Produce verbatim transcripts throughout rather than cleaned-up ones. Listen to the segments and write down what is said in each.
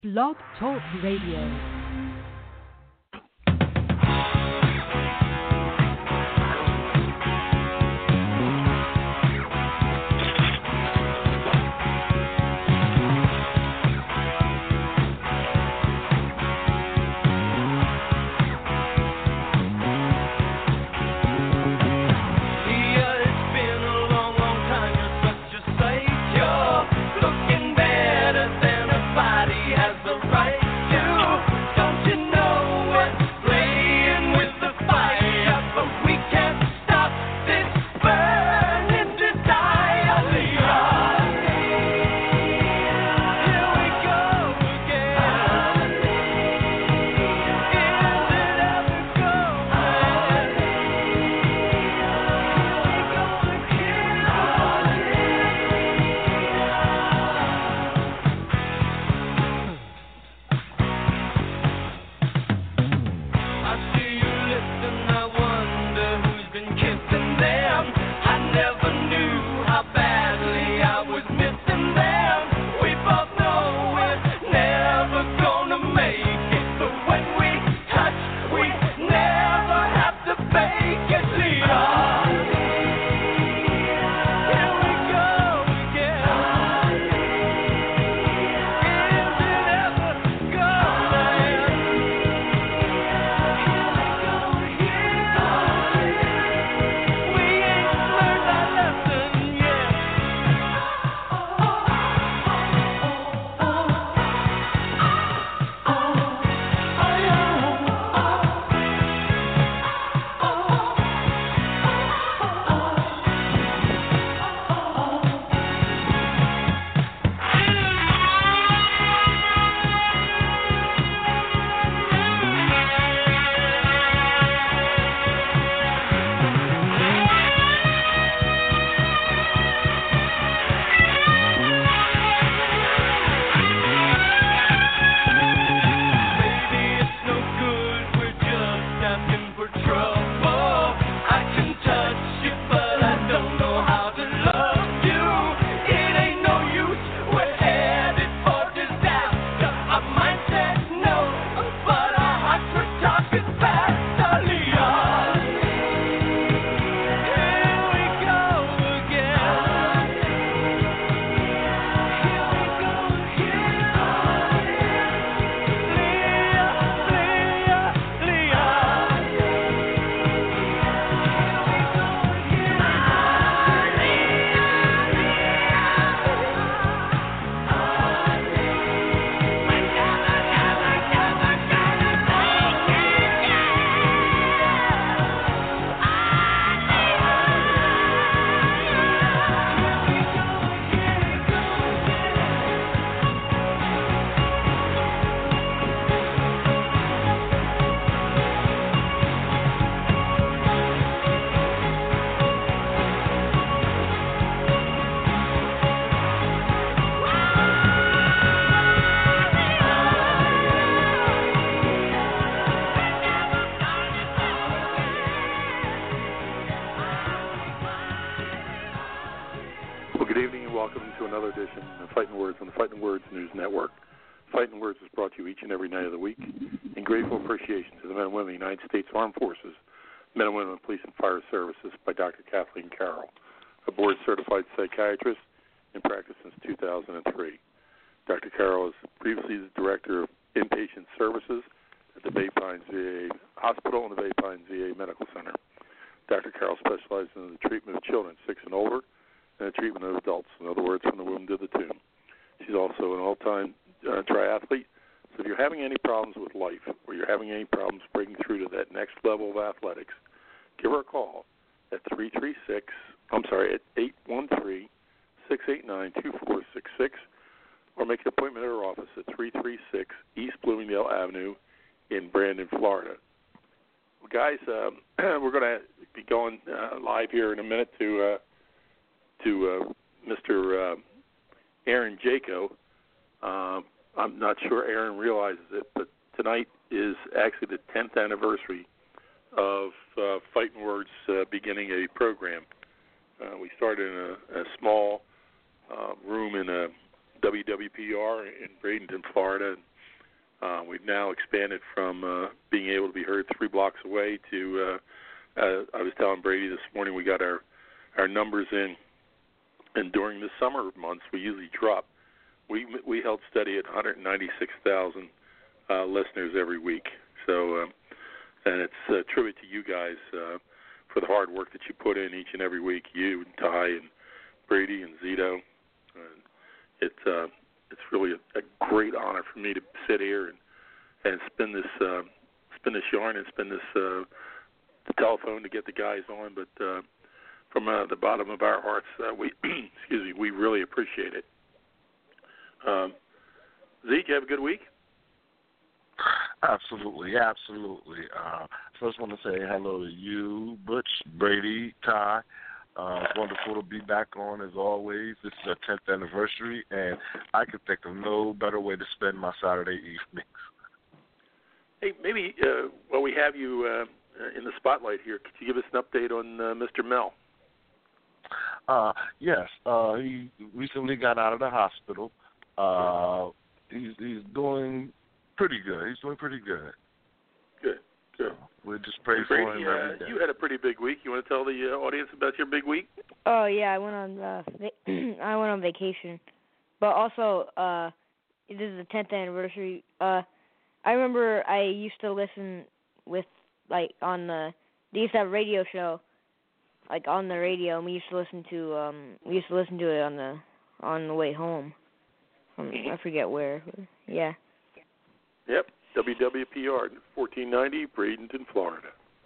Blog Talk Radio. uh, room in a W W P R in Bradenton, Florida. Uh, we've now expanded from uh, being able to be heard three blocks away to, uh, uh, I was telling Brady this morning, we got our, our numbers in, and during the summer months, we usually drop. We we held steady at one hundred ninety-six thousand uh, listeners every week. So, um, and it's a tribute to you guys uh, for the hard work that you put in each and every week, you and Ty and Brady and Zito. And it, uh, it's really a, a great honor for me to sit here and, and spin this uh, spin this yarn and spin this uh, the telephone to get the guys on. But uh, from uh, the bottom of our hearts, uh, we excuse me, we really appreciate it. Um, Zeke, you have a good week? Absolutely, absolutely. Uh, first, want to say hello to you, Butch, Brady, Ty. Uh, it's wonderful to be back on as always. This is our tenth anniversary, and I could think of no better way to spend my Saturday evenings. Hey, maybe uh, while we have you uh, in the spotlight here, could you give us an update on uh, Mister Mel? Uh, yes, uh, he recently got out of the hospital. Uh, he's he's doing pretty good. He's doing pretty good. Good, good. So we'll just pray Brady, for him every day. Uh, you had a pretty big week. You want to tell the uh, audience about your big week? Oh yeah, I went on uh, I went on vacation, but also uh, this is the tenth anniversary. Uh, I remember I used to listen with like on the they used to have a radio show, like on the radio, and we used to listen to um we used to listen to it on the on the way home. Um, I forget where. Yeah. Yep, W W P R, fourteen ninety, Bradenton, Florida.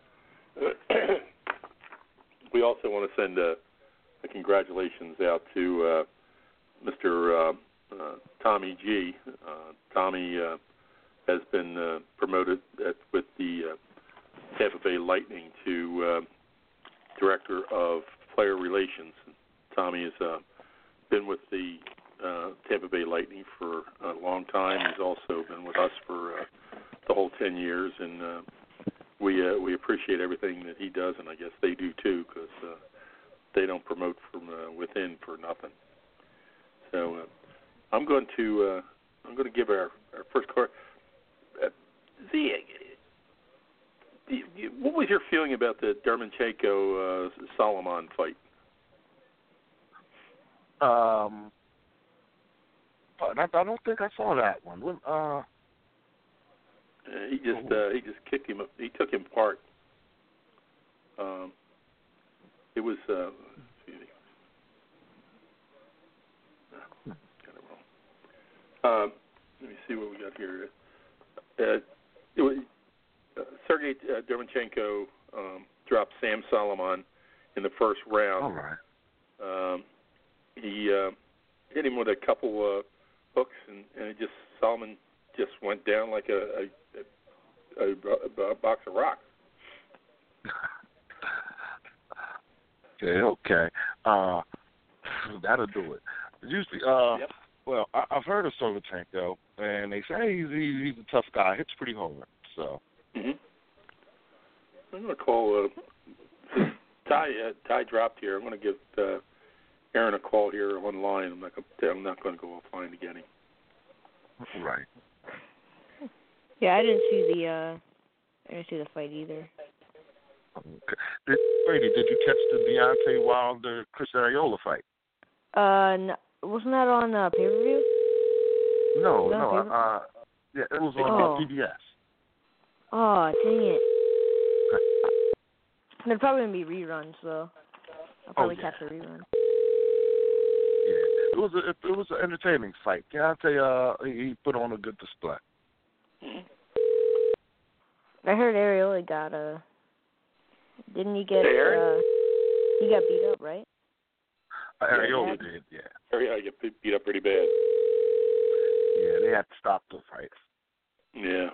We also want to send a, a congratulations out to uh, Mister Uh, uh, Tommy G. Uh, Tommy uh, has been uh, promoted at, with the uh, Tampa Bay Lightning to uh, Director of Player Relations. Tommy has uh, been with the Uh, Tampa Bay Lightning for a long time. He's also been with us for uh, the whole ten years, and uh, we uh, we appreciate everything that he does, and I guess they do too, because uh, they don't promote from uh, within for nothing. So uh, I'm going to uh, I'm going to give our, our first card. Uh, Z, what was your feeling about the Dermonchenko uh, Solomon fight? Um. I, I don't think I saw that one. Uh, uh, he just uh, he just kicked him. He took him apart. Um, it was. Uh, excuse me. Got it wrong. Um, let me see what we got here. Uh, it was, uh, Sergey uh, Dermonchenko um, dropped Sam Solomon in the first round. all right. Um, he uh, hit him with a couple. Uh, hooks and, and it just Solomon just went down like a a, a, a, a box of rocks. okay, okay. Uh, that'll do it. Usually, uh, yep. well, I, I've heard of Solomchenko, and they say he's, he's a tough guy. Hits pretty hard, so. Mm-hmm. I'm going to call uh, Ty. Uh, Ty dropped here. I'm going to give. Uh, Aaron a call here online. I'm not going. I'm not going to go offline to get him. Right. Yeah, I didn't see the. Uh, I didn't see the fight either. Okay. Did, Brady, did you catch the Deontay Wilder Chris Arreola fight? Uh, no, wasn't that on uh, pay per view? No, no. no uh, yeah, it was on oh. uh, P B S. Oh, dang it! They're probably gonna be reruns, so I'll probably oh, yeah. catch the rerun. Yeah, it was a, it was an entertaining fight. Deontay, uh, he put on a good display. Mm-hmm. I heard Arreola got a. Didn't he get? Hey, uh, he got beat up, right? Uh, Arreola yeah. did, yeah. Arreola got beat up pretty bad. Yeah, they had to stop the fight. Yeah.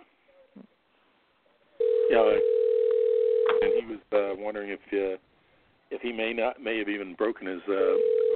Yeah, and he was uh, wondering if uh, if he may not may have even broken his. Uh,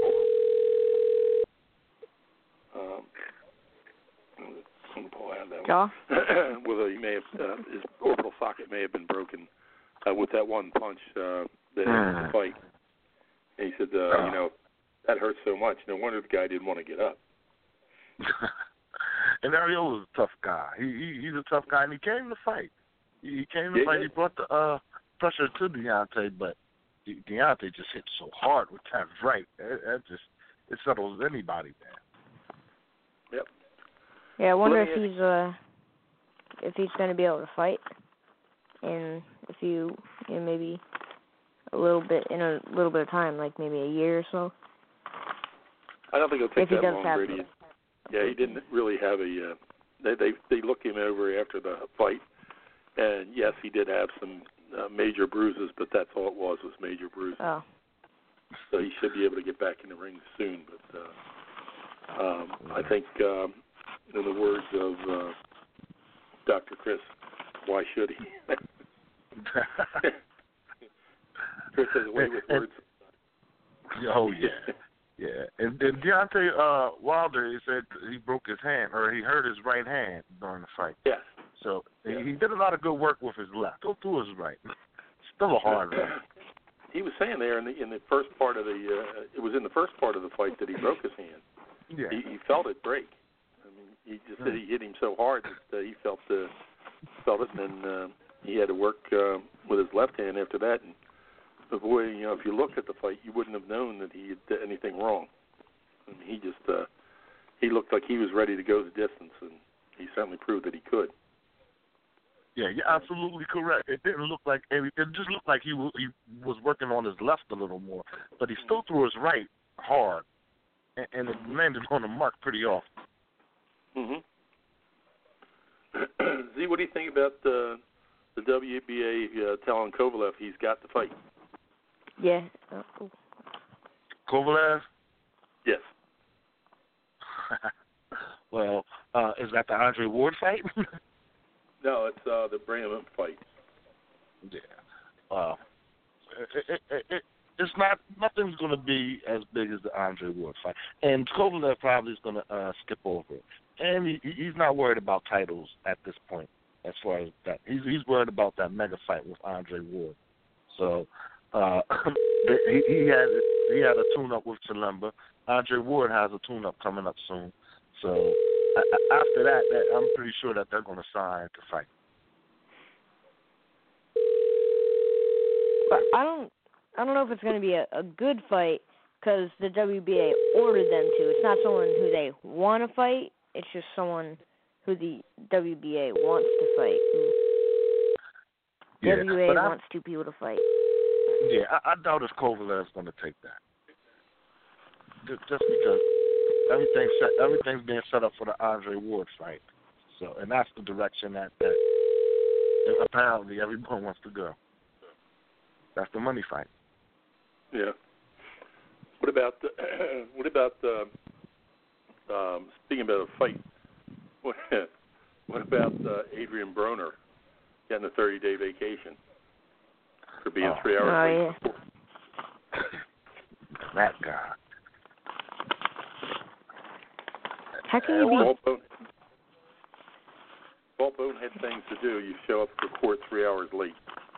Um, I'm going to pull out of that Jaw? one. Well, he may have, uh, his orbital socket may have been broken uh, with that one punch uh, that ended the fight. And he said, uh, oh. you know, that hurt so much. No wonder the guy didn't want to get up. And Ariola's a tough guy. He, he he's a tough guy, and he came to fight. He, he came to yeah, fight. yeah. He brought the uh, pressure to Deontay, but De- Deontay just hit so hard with that right. That, that just it settles anybody, man. Yep. Yeah, I wonder Let if me he's uh if he's going to be able to fight in a few, in maybe a little bit in a little bit of time, like maybe a year or so. I don't think it'll take If he that does long, have Brady. Yeah, he didn't really have a. Uh, they they they looked him over after the fight, and yes, he did have some uh, major bruises, but that's all it was was major bruises. Oh. So he should be able to get back in the ring soon. But uh, um, I think, um, in the words of uh, Doctor Chris, why should he? Chris has a way with words. Oh yeah, yeah. And, and Deontay uh, Wilder, he said he broke his hand or he hurt his right hand during the fight. Yes. So Yeah. he did a lot of good work with his left. Go through his right. Still a hard right. He was saying there in the in the first part of the uh, it was in the first part of the fight that he broke his hand. Yeah. He, he felt it break. I mean, he just said he hit him so hard that uh, he felt uh, felt it, and then uh, he had to work uh, with his left hand after that. And but boy, you know, if you looked at the fight, you wouldn't have known that he had done anything wrong. I mean, he just uh, he looked like he was ready to go the distance, and he certainly proved that he could. Yeah, you're absolutely correct. It didn't look like it just looked like he was, he was working on his left a little more, but he still threw his right hard, and, and it landed on the mark pretty often. Mhm. Z, what do you think about uh, the W B A uh, telling Kovalev he's got to fight? Yeah. Oh. Kovalev? Yes. Well, uh, is that the Andre Ward fight? No, it's uh, the Bram fight. Yeah. Well, it, it, it, it, it's not nothing's going to be as big as the Andre Ward fight, and Kovalev probably is going to uh, skip over it. And he, he's not worried about titles at this point. As far as that, he's he's worried about that mega fight with Andre Ward. So uh, he, he had he had a tune-up with Chilemba. Andre Ward has a tune-up coming up soon. So uh, after that, that, I'm pretty sure that they're going to sign to fight. But I don't, I don't know if it's going to be a, a good fight because the W B A ordered them to. It's not someone who they want to fight. It's just someone who the W B A wants to fight. Yeah, W B A but wants two people to fight. Yeah, I, I doubt if Kovalev's going to take that. Just, just because everything's set, everything's being set up for the Andre Ward fight. So, and that's the direction that, that apparently everyone wants to go. That's the money fight. Yeah. What about the, what about the, um, speaking about a fight? What, what about uh, Adrian Broner getting a thirty-day vacation for being Oh. three hours Oh, late? yeah. That guy. How can you be? Walt Bone, Walt Bone had things to do. You show up to court three hours late.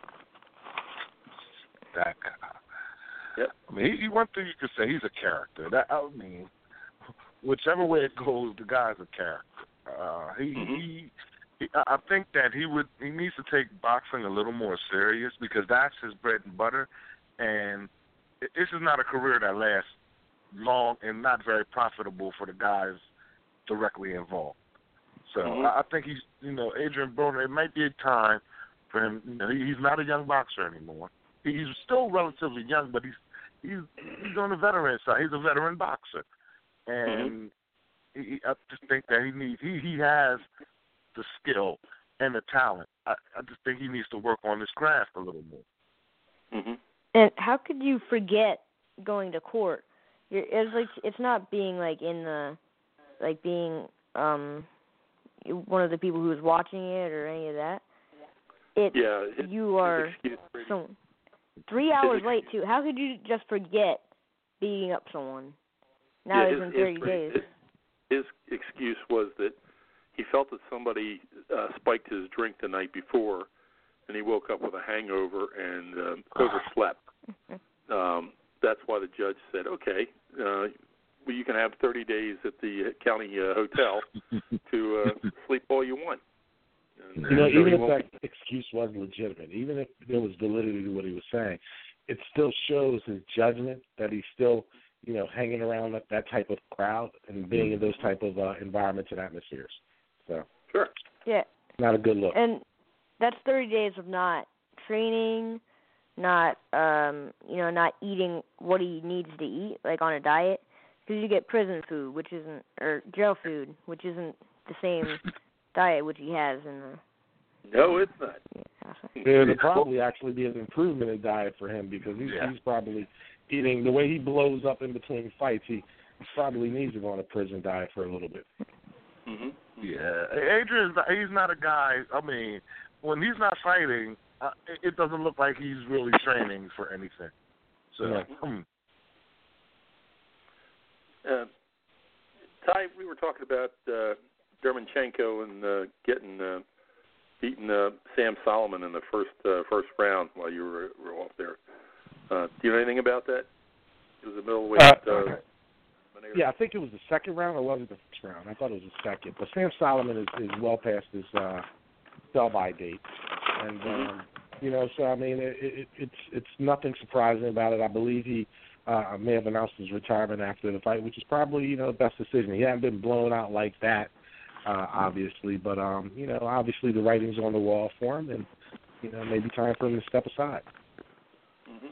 That guy. Yep. I mean, he, he one thing you could say, he's a character. That I mean, whichever way it goes, the guy's a character. Uh, he, Mm-hmm. he, he, I think that he would, he needs to take boxing a little more serious because that's his bread and butter, and this is not a career that lasts long and not very profitable for the guys directly involved. So Mm-hmm. I, I think he's, you know, Adrian Broner. It might be a time for him. You know, he, he's not a young boxer anymore. He's still relatively young, but he's he's he's on the veteran side. He's a veteran boxer, and mm-hmm. he, I just think that he needs he he has the skill and the talent. I, I just think he needs to work on his craft a little more. Mm-hmm. And how could you forget going to court? You're, it's like it's not being like in the, like being um, one of the people who was watching it or any of that. It's Yeah, his, you are his excuse, Brady, so three hours late too. How could you just forget beating up someone? Now yeah, it's his, in thirty his, days. His, his excuse was that he felt that somebody uh, spiked his drink the night before, and he woke up with a hangover and um, overslept. Um, that's why the judge said, okay, uh, well, you can have thirty days at the county uh, hotel to uh, sleep all you want. And, you know, uh, even if won't... that excuse was legitimate, even if there was validity to what he was saying, it still shows his judgment that he's still, you know, hanging around that, that type of crowd and being in those type of uh, environments and atmospheres. So, sure. Yeah. Not a good look. And that's thirty days of not training, not, um, you know, not eating what he needs to eat, like on a diet. Because you get prison food, which isn't, or jail food, which isn't the same diet which he has in the. No, it's not. Yeah, it'll probably actually be an improvement in diet for him because he's, yeah. he's probably eating the way he blows up in between fights. He probably needs to go on a prison diet for a little bit. Mm-hmm. Yeah, Adrian, he's not a guy. I mean, when he's not fighting, uh, it doesn't look like he's really training for anything. So, yeah. hmm. uh, Ty, we were talking about uh, Dermonchenko and uh, getting uh, beating uh, Sam Solomon in the first uh, first round while you were, were off there. Uh, do you know anything about that? It was a middleweight. Uh, uh, yeah, I think it was the second round, or was it the first round? I thought it was the second. But Sam Solomon is, is well past his uh, sell-by date, and um, you know, so I mean, it, it, it's it's nothing surprising about it. I believe he uh, may have announced his retirement after the fight, which is probably, you know, the best decision. He hadn't been blown out like that, uh, obviously, but um, you know, obviously the writing's on the wall for him, and you know, maybe time for him to step aside. Mm-hmm.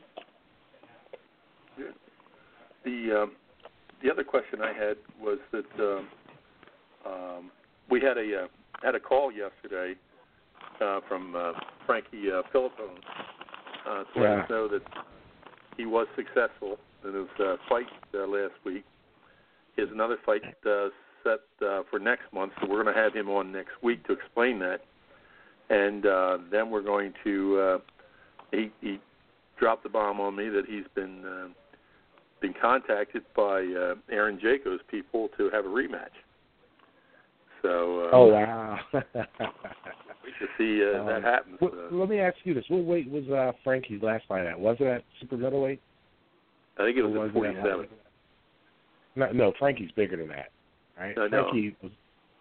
Good. The um, the other question I had was that um, um, we had a uh, had a call yesterday uh, from uh, Frankie uh, Philippone uh, to let us know that he was successful in his uh, fight uh, last week. He has another fight uh, set uh, for next month, so we're going to have him on next week to explain that. And uh, then we're going to uh, he, he dropped the bomb on me that he's been uh, been contacted by uh, Aaron Jacob's people to have a rematch. So uh, oh wow, we should see uh, um, that happens. Well, uh, let me ask you this: what weight was uh, Frankie's last fight at? Was it at super middleweight? I think it was, was at forty-seven. No, no, Frankie's bigger than that, right? I know. Frankie was.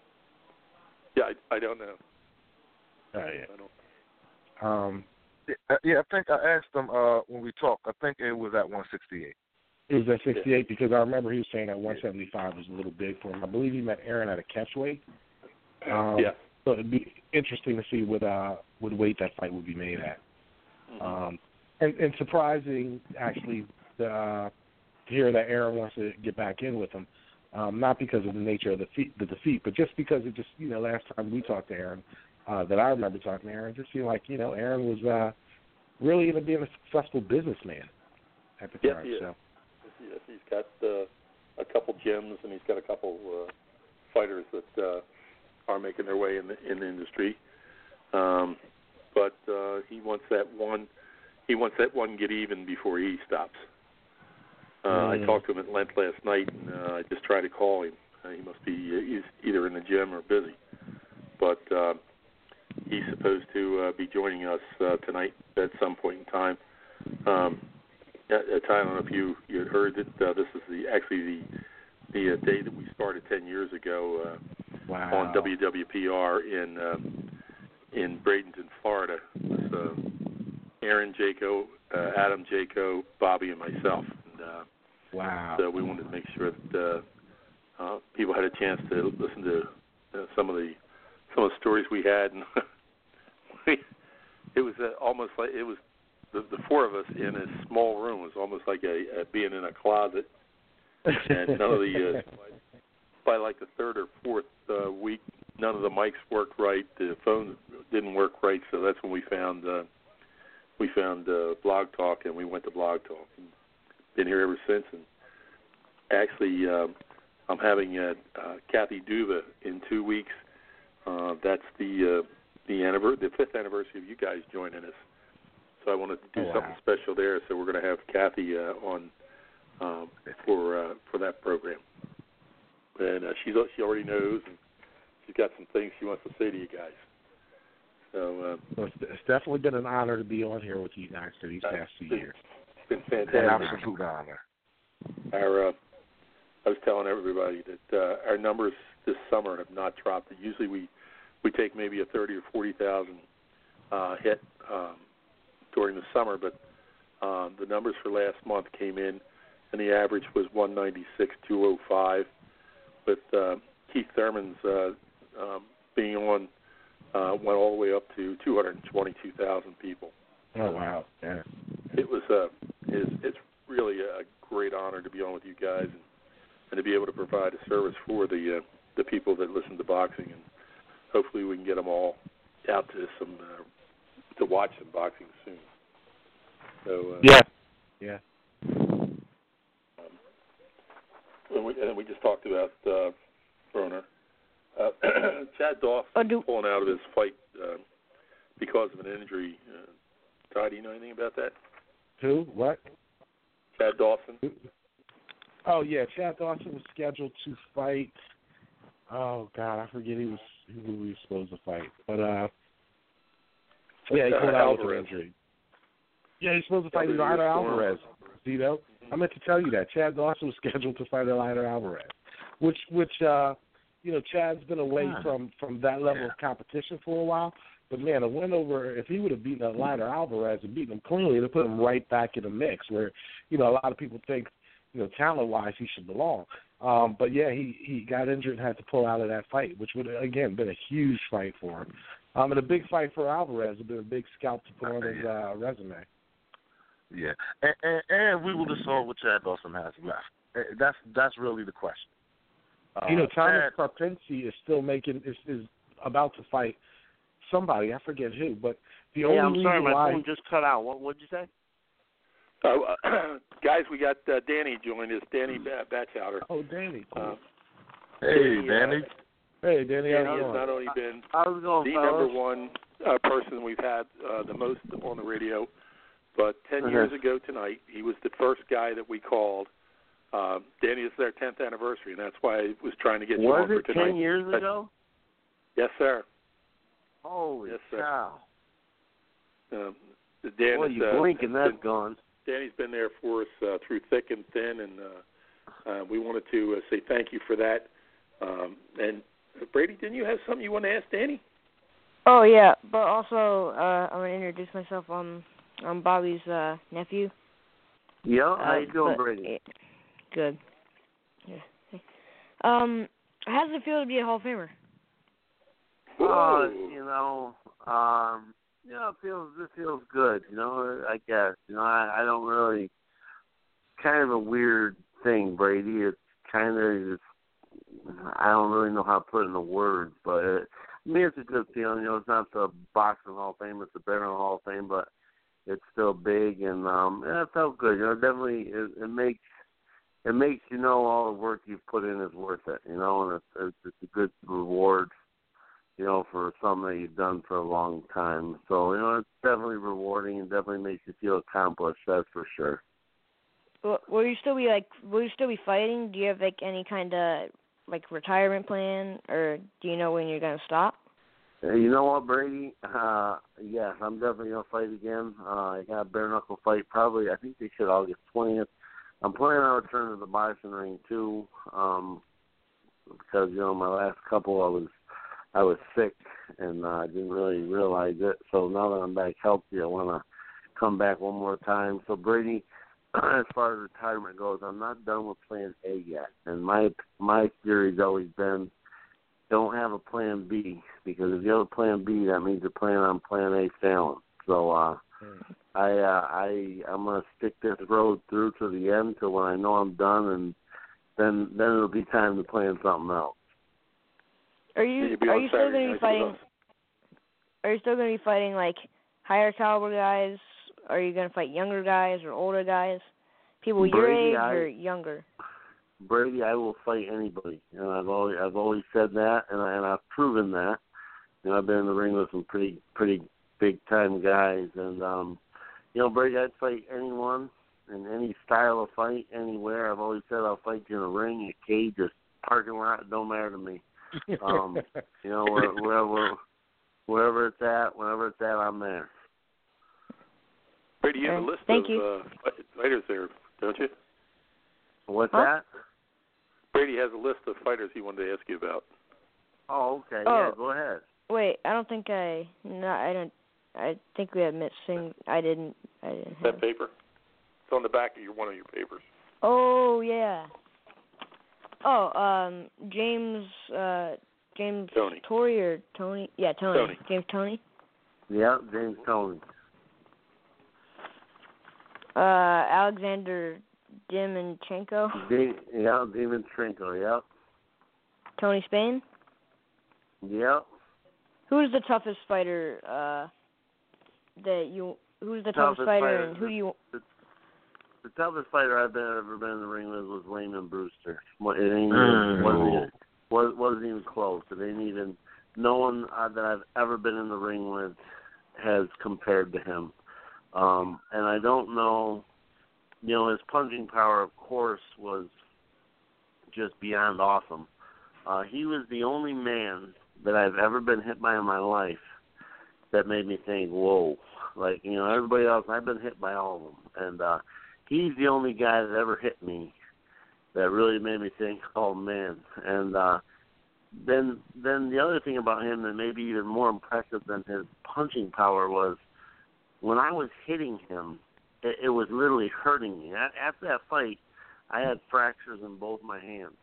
Yeah, I, I don't know. Oh yeah. I don't. Um, Yeah, I think I asked him uh, when we talked. I think it was at one sixty-eight. It was at sixty-eight because I remember he was saying that one seventy-five was a little big for him. I believe he met Aaron at a catchweight. Um, yeah. So it'd be interesting to see what uh, what weight that fight would be made at. Mm-hmm. Um, and, and surprising, actually, uh, to hear that Aaron wants to get back in with him. Um, not because of the nature of the defeat, the defeat, but just because it just, you know, last time we talked to Aaron, uh, that I remember talking to Aaron, it just seemed like, you know, Aaron was uh, really into being a successful businessman at the Yes, time. he is. So. Yes, he's got uh, a couple gyms and he's got a couple uh, fighters that uh, are making their way in the in the industry. Um, but uh, he wants that one. He wants that one get even before he stops. Uh, mm. I talked to him at length last night, and uh, I just tried to call him. Uh, he must be uh, he's either in the gym or busy. But uh, he's supposed to uh, be joining us uh, tonight at some point in time. Um, at, at I don't know if you you had heard that uh, this is the actually the the uh, day that we started ten years ago uh, wow. on W W P R in uh, in Bradenton, Florida. It was uh, Aaron Jaco, uh, Adam Jaco, Bobby, and myself. And, uh, wow. So we wanted to make sure that uh, uh, people had a chance to listen to uh, some of the some of the stories we had, and we, it was uh, almost like it was the, the four of us in a small room. It was almost like a, a being in a closet, and none of the uh, by like the third or fourth uh, week, none of the mics worked right, the phone didn't work right, so that's when we found uh, we found uh, Blog Talk, and we went to Blog Talk, and been here ever since. And actually, um, I'm having uh, uh, Kathy Duva in two weeks. Uh, that's the uh, the anniver- the fifth anniversary of you guys joining us. So I wanted to do oh, wow. something special there. So we're going to have Kathy uh, on um, for uh, for that program, and uh, she's she already knows, and she's got some things she wants to say to you guys. So uh, well, it's, it's definitely been an honor to be on here with you guys for these past two it's, years. It's been An fantastic. absolute honor. Our uh, I was telling everybody that uh, our numbers this summer have not dropped. Usually we we take maybe a thirty or forty thousand uh, hit um, during the summer, but um, the numbers for last month came in, and the average was one ninety-six two oh five, with uh, Keith Thurman's uh, um, being on uh, went all the way up to two hundred twenty-two thousand people. Oh wow! Yeah. It was uh, it's, it's really a great honor to be on with you guys and, and to be able to provide a service for the uh, the people that listen to boxing, and hopefully we can get them all out to some uh, to watch some boxing soon. So uh, yeah, yeah. Um, and, we, and we just talked about uh, Broner. Uh, Chad Dawson oh, do- pulling out of his fight uh, because of an injury. Uh, Todd, do you know anything about that? Who? What? Chad Dawson. Oh yeah, Chad Dawson was scheduled to fight. Oh God, I forget he was who he was supposed to fight, but uh, yeah, he pulled uh, out with an Alvarez. injury. Yeah, he's supposed to fight W. Eleider Storm. Alvarez. You know, I meant to tell you that Chad Dawson was scheduled to fight Eleider Alvarez, which which uh, you know, Chad's been away Ah. from from that level Yeah. of competition for a while. But man, a win over, if he would have beaten Eleider Alvarez and beaten him cleanly, it'd put him right back in the mix where, you know, a lot of people think, you know, talent-wise he should belong. Um, but yeah, he, he got injured and had to pull out of that fight, which would have, again, been a huge fight for him. Um, and a big fight for Alvarez would have been a big scalp to put on his uh, resume. Yeah, and, and, and we would have saw what Chad Dawson has left. Eh, That's that's really the question. Uh, you know, Thomas Chad, Karpinski is still making, is, is about to fight somebody, I forget who, but the Yeah, only I'm sorry, reason my why... phone just cut out. What would you say? Uh, guys, we got uh, Danny joined us, Danny ba- Batchowder. Oh, Danny. Uh, hey, Danny, Danny. Uh, Hey, Danny, how's Danny it has going? not only been How's it going, the fellas? number one uh, person we've had uh, the most on the radio, but ten Uh-huh. years ago tonight, he was the first guy that we called. Uh, Danny, this is their tenth anniversary, and that's why I was trying to get you Was on for it tonight. ten years But- ago? Yes, sir. Holy Yes, sir. cow. Um, Dan Boy, is, you uh, blink and that's been- gone. Danny's been there for us uh, through thick and thin, and uh, uh, we wanted to uh, say thank you for that. Um, and uh, Brady, didn't you have something you want to ask Danny? Oh yeah, but also uh, I'm gonna introduce myself. I'm I'm Bobby's uh, nephew. Yeah, how Uh, you doing, but- Brady? eh, Good. Yeah. Um, how does it feel to be a Hall of Famer? Uh, Whoa. you know, um, you know, it feels it feels good. You know, I guess. You know, I, I don't really. Kind of a weird thing, Brady. It's kind of. I don't really know how to put it into words, but it, I mean, it's a good feeling. You know, it's not the Boxing Hall of Fame, it's the Barron Hall of Fame, but it's still big, and um, yeah, it felt good. You know, definitely, it, it makes it makes you know all the work you've put in is worth it. You know, and it's it's, it's a good reward. You know, for something that you've done for a long time. So, you know, it's definitely rewarding and definitely makes you feel accomplished, that's for sure. Will, will you still be like? Will you still be fighting? Do you have like any kind of like retirement plan, or do you know when you're gonna stop? Uh, You know what, Brady? Uh, yeah, I'm definitely gonna fight again. Uh, I got a bare knuckle fight. Probably, I think they said August twentieth. I'm planning on returning to the boxing ring too, um, because you know my last couple I was. I was sick, and uh, I didn't really realize it. So now that I'm back healthy, I want to come back one more time. So, Brady, as far as retirement goes, I'm not done with Plan A yet. And my my theory's always been, don't have a Plan B, because if you have a Plan B, that means you're planning on Plan A failing. So, uh, I uh, I I'm gonna stick this road through to the end, till when I know I'm done, and then then it'll be time to plan something else. Are you You'll be are on you still Saturday gonna be night fighting? with us. Are you still gonna be fighting like higher caliber guys? Are you gonna fight younger guys or older guys? People your Brady, age I- or younger? Brady, I will fight anybody, and I've always I've always said that, and I, and I've proven that. You know, I've been in the ring with some pretty pretty big time guys, and um, you know, Brady, I'd fight anyone in any style of fight, anywhere. I've always said I'll fight you in a ring, a cage, a parking lot. It don't matter to me. Um, you know, where, wherever wherever it's at, whenever it's at, I'm there. Brady, you have a Okay. list Thank of you. uh, fighters there, don't you? What's Huh? that? Brady has a list of fighters he wanted to ask you about. Oh, okay. Oh. Yeah, go ahead. Wait, I don't think I. No, I don't. I think we had missing. I didn't. I didn't have. That paper? It's on the back of your one of your papers. Oh yeah. Oh, um, James. Uh, James. Tony. Torrey or Tony? Yeah, Tony. Tony. James Tony. Yeah, James Tony. Uh, Alexander Dimanchenko. D- yeah, Dimanchenko. Yep. Tony Spain. Yep. Who's the toughest fighter? Uh, that you. Who's the toughest, Toughest fighter, fighter. and who do you? The, the toughest fighter I've been, ever been in the ring with was Layman Brewster. It ain't even, Mm. wasn't, even, was, wasn't even close. It ain't even. No one uh, that I've ever been in the ring with has compared to him. Um, and I don't know. You know, his punching power, of course, was just beyond awesome. Uh, he was the only man that I've ever been hit by in my life that made me think, whoa. Like, you know, everybody else, I've been hit by all of them. And uh, he's the only guy that ever hit me that really made me think, oh, man. And uh, then then the other thing about him that may be even more impressive than his punching power was when I was hitting him, it, it was literally hurting me. After that fight, I had fractures in both my hands.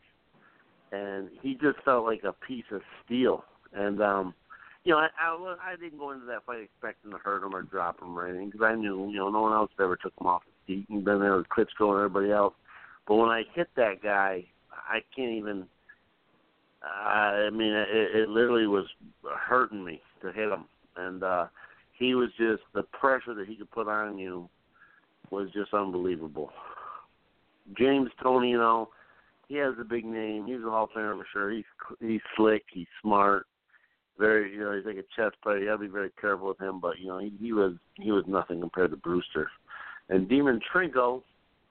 And he just felt like a piece of steel. And, um, you know, I, I, I didn't go into that fight expecting to hurt him or drop him or anything because I knew, you know, no one else ever took him off his feet. And then there was Klitschko and everybody else. But when I hit that guy, I can't even, uh, I mean, it, it literally was hurting me to hit him. And uh, he was just, the pressure that he could put on you was just unbelievable. James Tony, you know, he has a big name. He's a Hall of Famer for sure. He's he's slick. He's smart. Very, you know, he's like a chess player. You got to be very careful with him. But you know, he, he was he was nothing compared to Brewster. And Dimanchenko,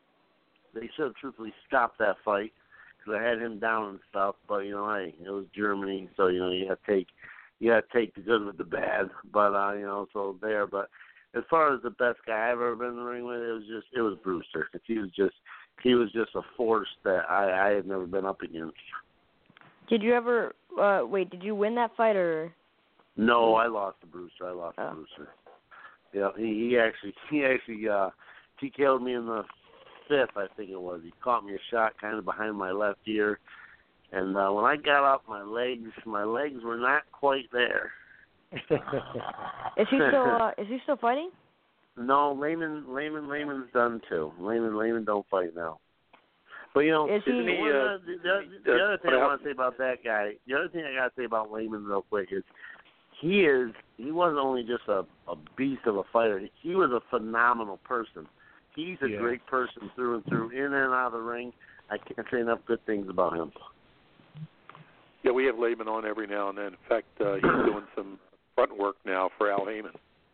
they should have truthfully stopped that fight because I had him down and stuff. But you know, hey, it was Germany, so you know you got to take you got to take the good with the bad. But uh, you know, so there. But as far as the best guy I've ever been in the ring with, it was just it was Brewster. He was just He was just a force that I, I had never been up against. Did you ever uh, wait? Did you win that fight or? No, I lost to Brewster. I lost oh. to Brewster. Yeah, he, he actually he actually uh, T K'd me in the fifth, I think it was. He caught me a shot kind of behind my left ear, and uh, when I got up, my legs my legs were not quite there. Is he still uh, is he still fighting? No, Layman, Layman, Layman's done too. Layman, Layman don't fight now. But you know, Is he, the, he, one, uh, the, the, the other thing I want to say about that guy, the other thing I got to say about Layman real quick is he is he wasn't only just a, a beast of a fighter. He was a phenomenal person. He's a yeah. great person through and through, in and out of the ring. I can't say enough good things about him. Yeah, we have Layman on every now and then. In fact, uh, he's doing some front work now for Al Heyman.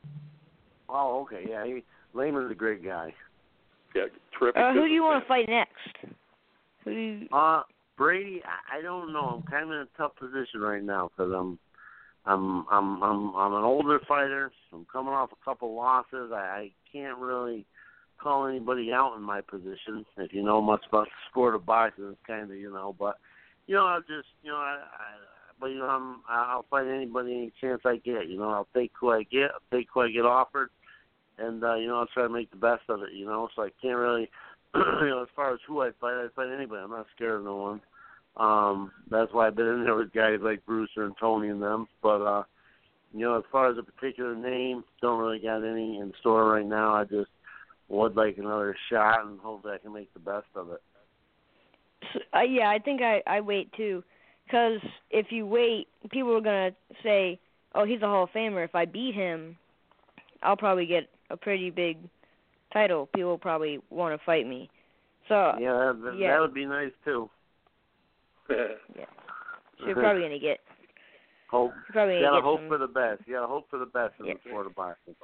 Oh, okay, yeah. He, Layman's a great guy. Yeah, terrific. Uh, who do you want to businessman. fight next? Who do you... Uh, Brady, I, I don't know. I'm kind of in a tough position right now because I'm, I'm, I'm, I'm, I'm an older fighter. I'm coming off a couple losses. I, I can't really call anybody out in my position. If you know much about the sport of boxing, it's kind of, you know. But you know, I'll just, you know, I, I but you know, I'm, I'll fight anybody any chance I get. You know, I'll take who I get. I'll take who I get offered. And, uh, you know, I'll try to make the best of it, you know. So I can't really, you know, as far as who I fight, I fight anybody. I'm not scared of no one. Um, that's why I've been in there with guys like Brewster and Tony and them. But, uh, you know, as far as a particular name, don't really got any in store right now. I just would like another shot and hopefully I can make the best of it. So, uh, yeah, I think I, I wait, too. Because if you wait, people are going to say, oh, he's a Hall of Famer. If I beat him, I'll probably get a pretty big title. People probably want to fight me. So yeah, that, that, yeah. that would be nice too. yeah, so you're probably gonna get. Hope. You're probably You gonna gotta get hope some, for the best. You gotta hope for the best in yeah. the sport of boxing.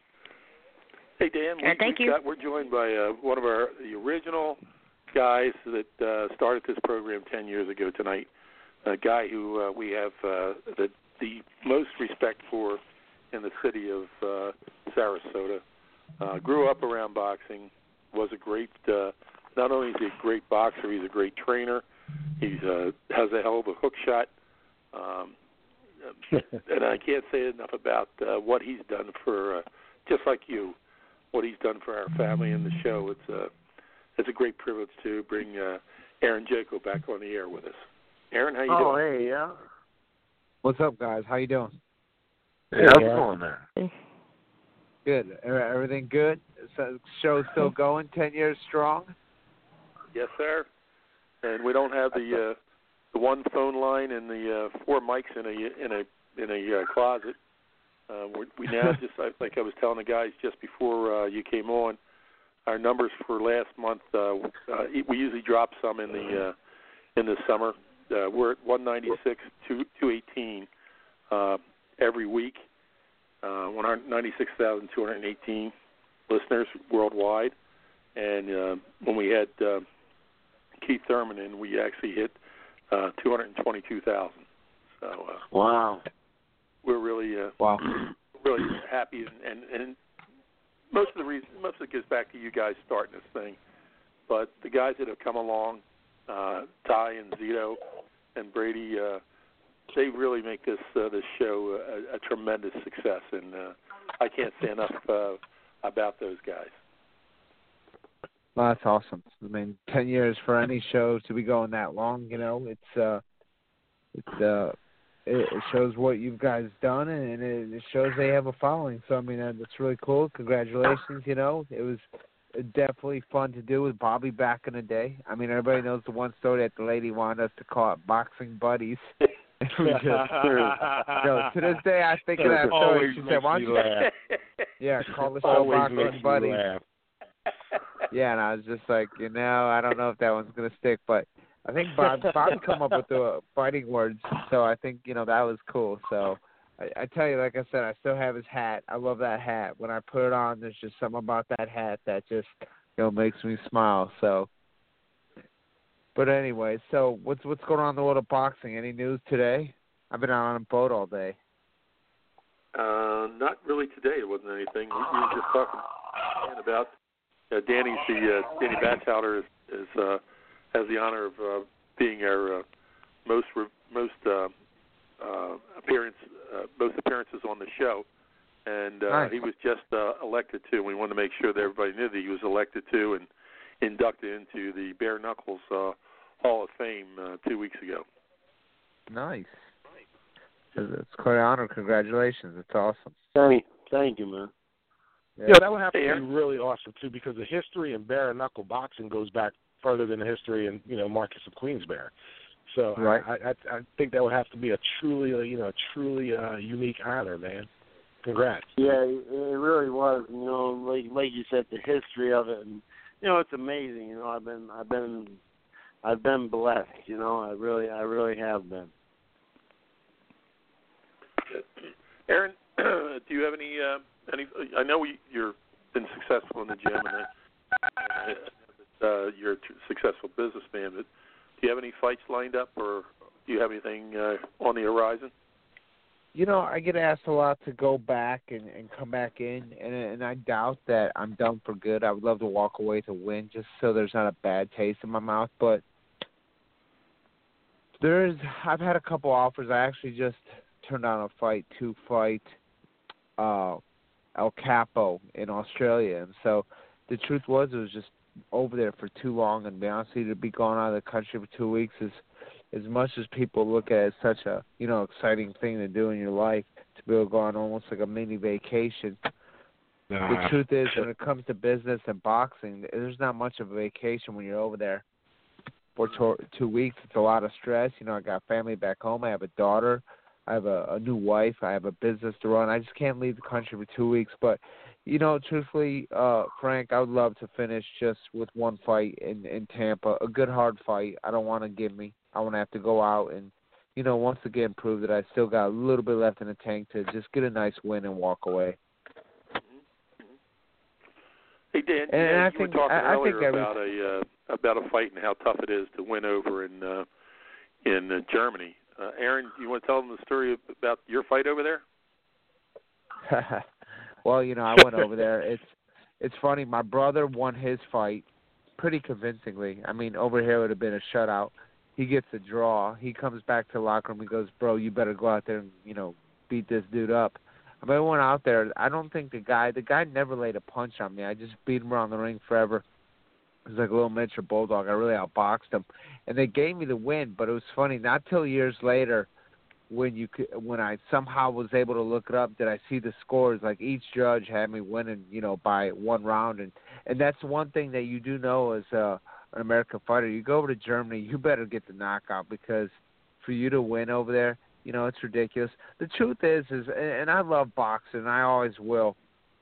Hey Dan, we, uh, thank we you. got, we're joined by uh, one of our the original guys that uh, started this program ten years ago tonight. A guy who uh, we have uh, the the most respect for in the city of uh, Sarasota. Uh, grew up around boxing, was a great, uh, not only is he a great boxer, he's a great trainer, he uh, has a hell of a hook shot. Um, and I can't say enough about uh, what he's done for, uh, just like you, what he's done for our family and the show. It's a, it's a great privilege to bring uh, Aaron Jaco back on the air with us. Aaron, how you oh, doing? Oh, hey, yeah. What's up, guys? How you doing? Hey, how's it going there? Good. Everything good? So, show's still going, ten years strong? Yes, sir. And we don't have the uh, the one phone line and the uh, four mics in a in a in a uh, closet. Uh, we, we now just, I think I was telling the guys just before uh, you came on, our numbers for last month. Uh, uh, we usually drop some in the uh, in the summer. Uh, we're at one ninety-six, two eighteen uh, every week. Uh, one hundred ninety-six thousand two hundred eighteen listeners worldwide. And uh, when we had uh, Keith Thurman in, we actually hit uh, two hundred twenty-two thousand. So uh, wow, we're really uh, wow, really happy, and, and, and most of the reason, most of it goes back to you guys starting this thing. But the guys that have come along, uh, Ty and Zito and Brady, uh, they really make this uh, this show a, a tremendous success, and uh, I can't say enough uh, about those guys. Well, that's awesome. I mean, ten years for any show to be going that long, you know, it's uh, it's uh, it, it shows what you guys done, and it, it shows they have a following. So I mean, uh, that's really cool. Congratulations. You know, it was definitely fun to do with Bobby back in the day. I mean, everybody knows the one story that the lady wanted us to call it Boxing Buddies. We just, you know, to this day, I think of that story. She said, "Why don't you?" Laugh. Yeah, call the show Always Boxing makes Buddies. me laugh. Yeah, and I was just like, you know, I don't know if that one's gonna stick, but I think Bob Bobby come up with the fighting words, so I think you know that was cool. So I, I tell you, like I said, I still have his hat. I love that hat. When I put it on, there's just something about that hat that just you know makes me smile. So, but anyway, so what's what's going on in the world of boxing? Any news today? I've been out on a boat all day. Uh, not really today. It wasn't anything. We, we were just talking about uh, Danny's the uh, Danny Batchelder is, is uh, has the honor of uh, being our uh, most re- most uh, uh, appearance uh, most appearances on the show, and uh, nice. He was just uh, elected to. We wanted to make sure that everybody knew that he was elected to and inducted into the Bare Knuckles uh, Hall of Fame uh, two weeks ago. Nice. It's quite an honor. Congratulations. It's awesome. Thank, thank you, man. Yeah, yeah that would have to be really awesome, too, because the history in bare knuckle boxing goes back further than the history in, you know, Marcus of Queensberry. So right. I, I, I think that would have to be a truly, uh, you know, truly uh, unique honor, man. Congrats. Yeah, it really was. You know, like like you said, the history of it, and you know, it's amazing. You know, I've been, I've been, I've been blessed. You know, I really, I really have been. Aaron, do you have any? Uh, any? I know we, you've been successful in the gym, and uh, uh, you're a successful businessman. But do you have any fights lined up, or do you have anything uh, on the horizon? You know, I get asked a lot to go back and, and come back in, and and I doubt that I'm done for good. I would love to walk away to win, just so there's not a bad taste in my mouth. But there's, I've had a couple offers. I actually just turned down a fight to fight uh, El Capo in Australia. And so the truth was it was just over there for too long. And to be honest with you, to be gone out of the country for two weeks is, as much as people look at it as such a, you know, exciting thing to do in your life, to be able to go on almost like a mini vacation. Nah. The truth is, when it comes to business and boxing, there's not much of a vacation when you're over there for to- two weeks. It's a lot of stress. You know, I got family back home. I have a daughter. I have a, a new wife. I have a business to run. I just can't leave the country for two weeks. But, you know, truthfully, uh, Frank, I would love to finish just with one fight in, in Tampa, a good, hard fight. I don't want to give me. I want to have to go out and, you know, once again prove that I still got a little bit left in the tank to just get a nice win and walk away. Hey, Dan, and yeah, I you think, were talking I, I earlier think about a uh, about a fight and how tough it is to win over in uh, in uh, Germany. Uh, Aaron, you want to tell them the story about your fight over there? Well, you know, I went over there. It's it's funny. My brother won his fight pretty convincingly. I mean, over here it would have been a shutout. he gets a draw. He comes back to the locker room. He goes, bro, you better go out there and, you know, beat this dude up. I mean, I went out there. I don't think the guy, the guy never laid a punch on me. I just beat him around the ring forever. It was like a little miniature bulldog. I really outboxed him. And they gave me the win, but it was funny. Not till years later when you could, when I somehow was able to look it up, did I see the scores. Like each judge had me winning, you know, by one round. And, and that's one thing that you do know as a, an American fighter. You go over to Germany, you better get the knockout because for you to win over there, you know, it's ridiculous. The truth is, is, and I love boxing, and I always will.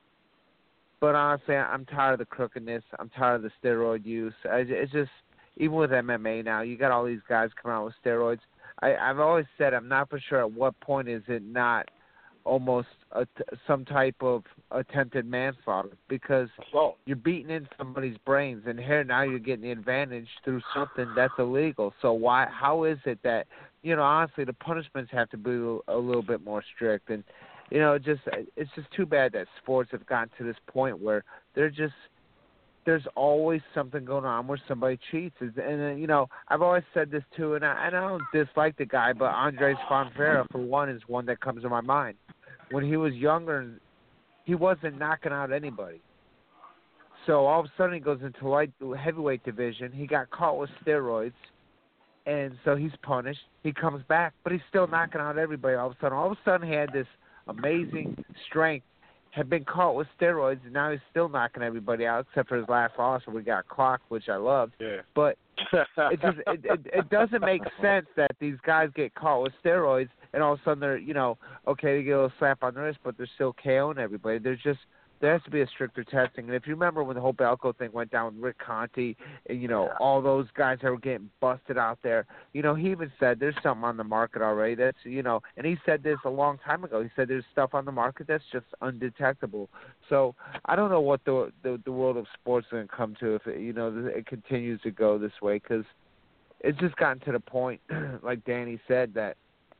But honestly, I'm tired of the crookedness. I'm tired of the steroid use. I, it's just, even with M M A now, you got all these guys coming out with steroids. I, I've always said I'm not for sure at what point is it not almost a, some type of attempted manslaughter because Assault. You're beating in somebody's brains, and here now you're getting the advantage through something that's illegal. So why? How is it that, you know, honestly, the punishments have to be a little bit more strict, and you know, just it's just too bad that sports have gotten to this point where they're just there's always something going on where somebody cheats, and, and you know, I've always said this too, and I, and I don't dislike the guy, but Andres Fonfara, for one, is one that comes to my mind. When he was younger, he wasn't knocking out anybody. So all of a sudden he goes into light heavyweight division. He got caught with steroids, and so he's punished. He comes back, but he's still knocking out everybody. All of a sudden, all of a sudden he had this amazing strength, had been caught with steroids, and now he's still knocking everybody out except for his last loss where we got clocked, which I loved. Yeah. But it just it, it, it doesn't make sense that these guys get caught with steroids and all of a sudden they're, you know, okay, they get a little slap on the wrist, but they're still KOing everybody. There's just there has to be a stricter testing. And if you remember when the whole Belko thing went down with Rick Conti and, you know, yeah. all those guys that were getting busted out there, you know, he even said there's something on the market already that's, you know, and he said this a long time ago. He said there's stuff on the market that's just undetectable. So I don't know what the the, the world of sports is going to come to if, it, you know, it continues to go this way because it's just gotten to the point, like Danny said, that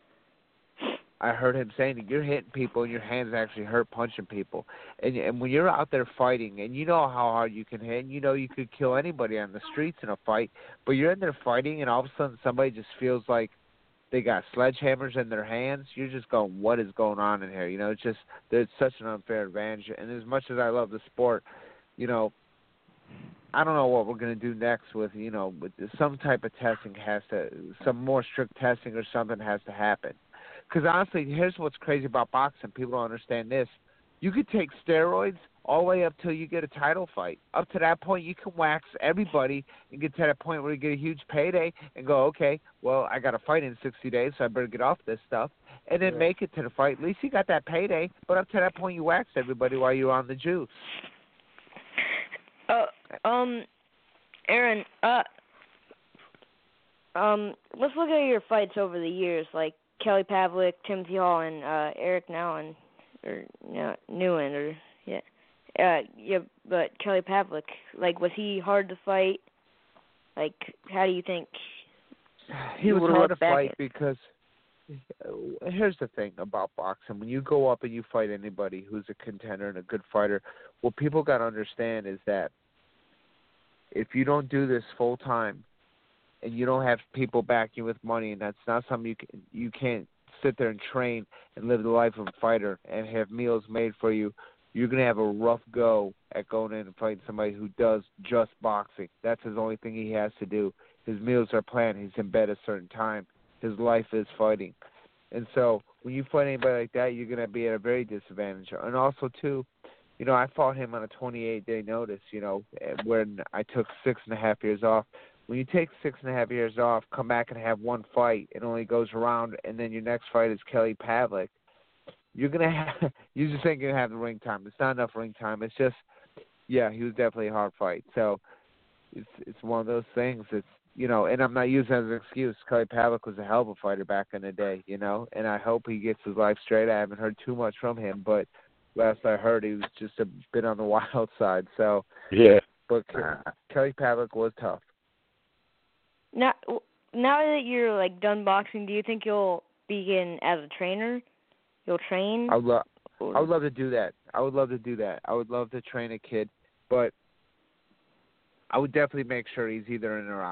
I heard him saying that you're hitting people and your hands actually hurt punching people. And and when you're out there fighting and you know how hard you can hit and you know you could kill anybody on the streets in a fight, but you're in there fighting and all of a sudden somebody just feels like they got sledgehammers in their hands, you're just going, what is going on in here? You know, it's just there's such an unfair advantage. And as much as I love the sport, you know, I don't know what we're going to do next with, you know, with some type of testing has to, some more strict testing or something has to happen. Because honestly, here's what's crazy about boxing. People don't understand this. You could take steroids all the way up till you get a title fight. Up to that point, you can wax everybody and get to that point where you get a huge payday and go, okay, well, I got a fight in sixty days, so I better get off this stuff. And then yeah. make it to the fight. At least you got that payday. But up to that point, you waxed everybody while you were on the juice. Uh, um, Aaron, uh, um, let's look at your fights over the years, like Kelly Pavlik, Timothy Hall, and uh, Eric Nouwen, or no, Newen, or yeah, uh, yeah. But Kelly Pavlik, like, was he hard to fight? Like, how do you think he was hard to fight? At? Because uh, here's the thing about boxing: when you go up and you fight anybody who's a contender and a good fighter, what people got to understand is that if you don't do this full time, and you don't have people back you with money, and that's not something you can, you can't sit there and train and live the life of a fighter and have meals made for you, you're going to have a rough go at going in and fighting somebody who does just boxing. That's his only thing he has to do. His meals are planned. He's in bed at a certain time. His life is fighting. And so when you fight anybody like that, you're going to be at a very disadvantage. And also, too, you know, I fought him on a twenty-eight day notice, you know, when I took six and a half years off. When you take six and a half years off, come back and have one fight, it only goes around, and then your next fight is Kelly Pavlik, you're gonna have, you just ain't gonna have the ring time. It's not enough ring time. It's just, yeah, he was definitely a hard fight. So it's it's one of those things. It's, you know, and I'm not using it as an excuse. Kelly Pavlik was a hell of a fighter back in the day, you know, and I hope he gets his life straight. I haven't heard too much from him, but last I heard, he was just a bit on the wild side. So yeah, but Kelly Pavlik was tough. Now, now that you're like done boxing, do you think you'll begin as a trainer? You'll train? I would love, I would love to do that. I would love to do that. I would love to train a kid, but I would definitely make sure he's either in or out.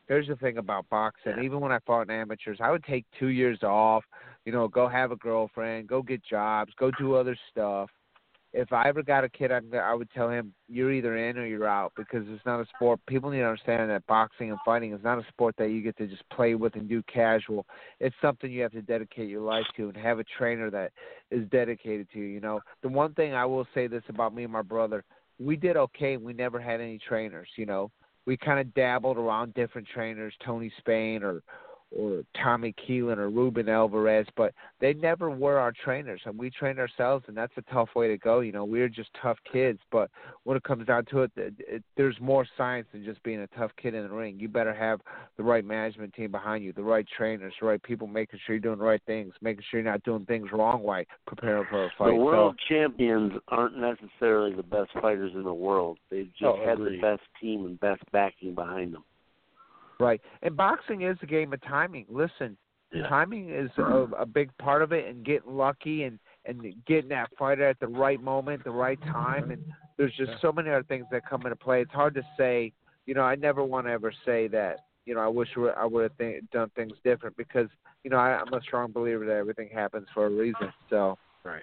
here's the thing about boxing. Even when I fought in amateurs, I would take two years off, you know, go have a girlfriend, go get jobs, go do other stuff. If I ever got a kid, I'm, I would tell him, you're either in or you're out, because it's not a sport. People need to understand that boxing and fighting is not a sport that you get to just play with and do casual. It's something you have to dedicate your life to and have a trainer that is dedicated to you. You know, the one thing I will say this about me and my brother, we did okay. We never had any trainers, you know. We kind of dabbled around different trainers, Tony Spain or or Tommy Keelan or Ruben Alvarez, but they never were our trainers, and we trained ourselves, and that's a tough way to go. You know, we were just tough kids, but when it comes down to it, it, it, there's more science than just being a tough kid in the ring. You better have the right management team behind you, the right trainers, the right people making sure you're doing the right things, making sure you're not doing things wrong while preparing for a fight. The world so, champions aren't necessarily the best fighters in the world. They've just Oh, had agreed. the best team and best backing behind them. right. And boxing is a game of timing. Listen, Yeah. timing is a, a big part of it, and getting lucky and, and getting that fighter at the right moment, the right time. And there's just so many other things that come into play. It's hard to say. You know, I never want to ever say that, you know, I wish I would have th- done things different, because, you know, I, I'm a strong believer that everything happens for a reason. So. Right.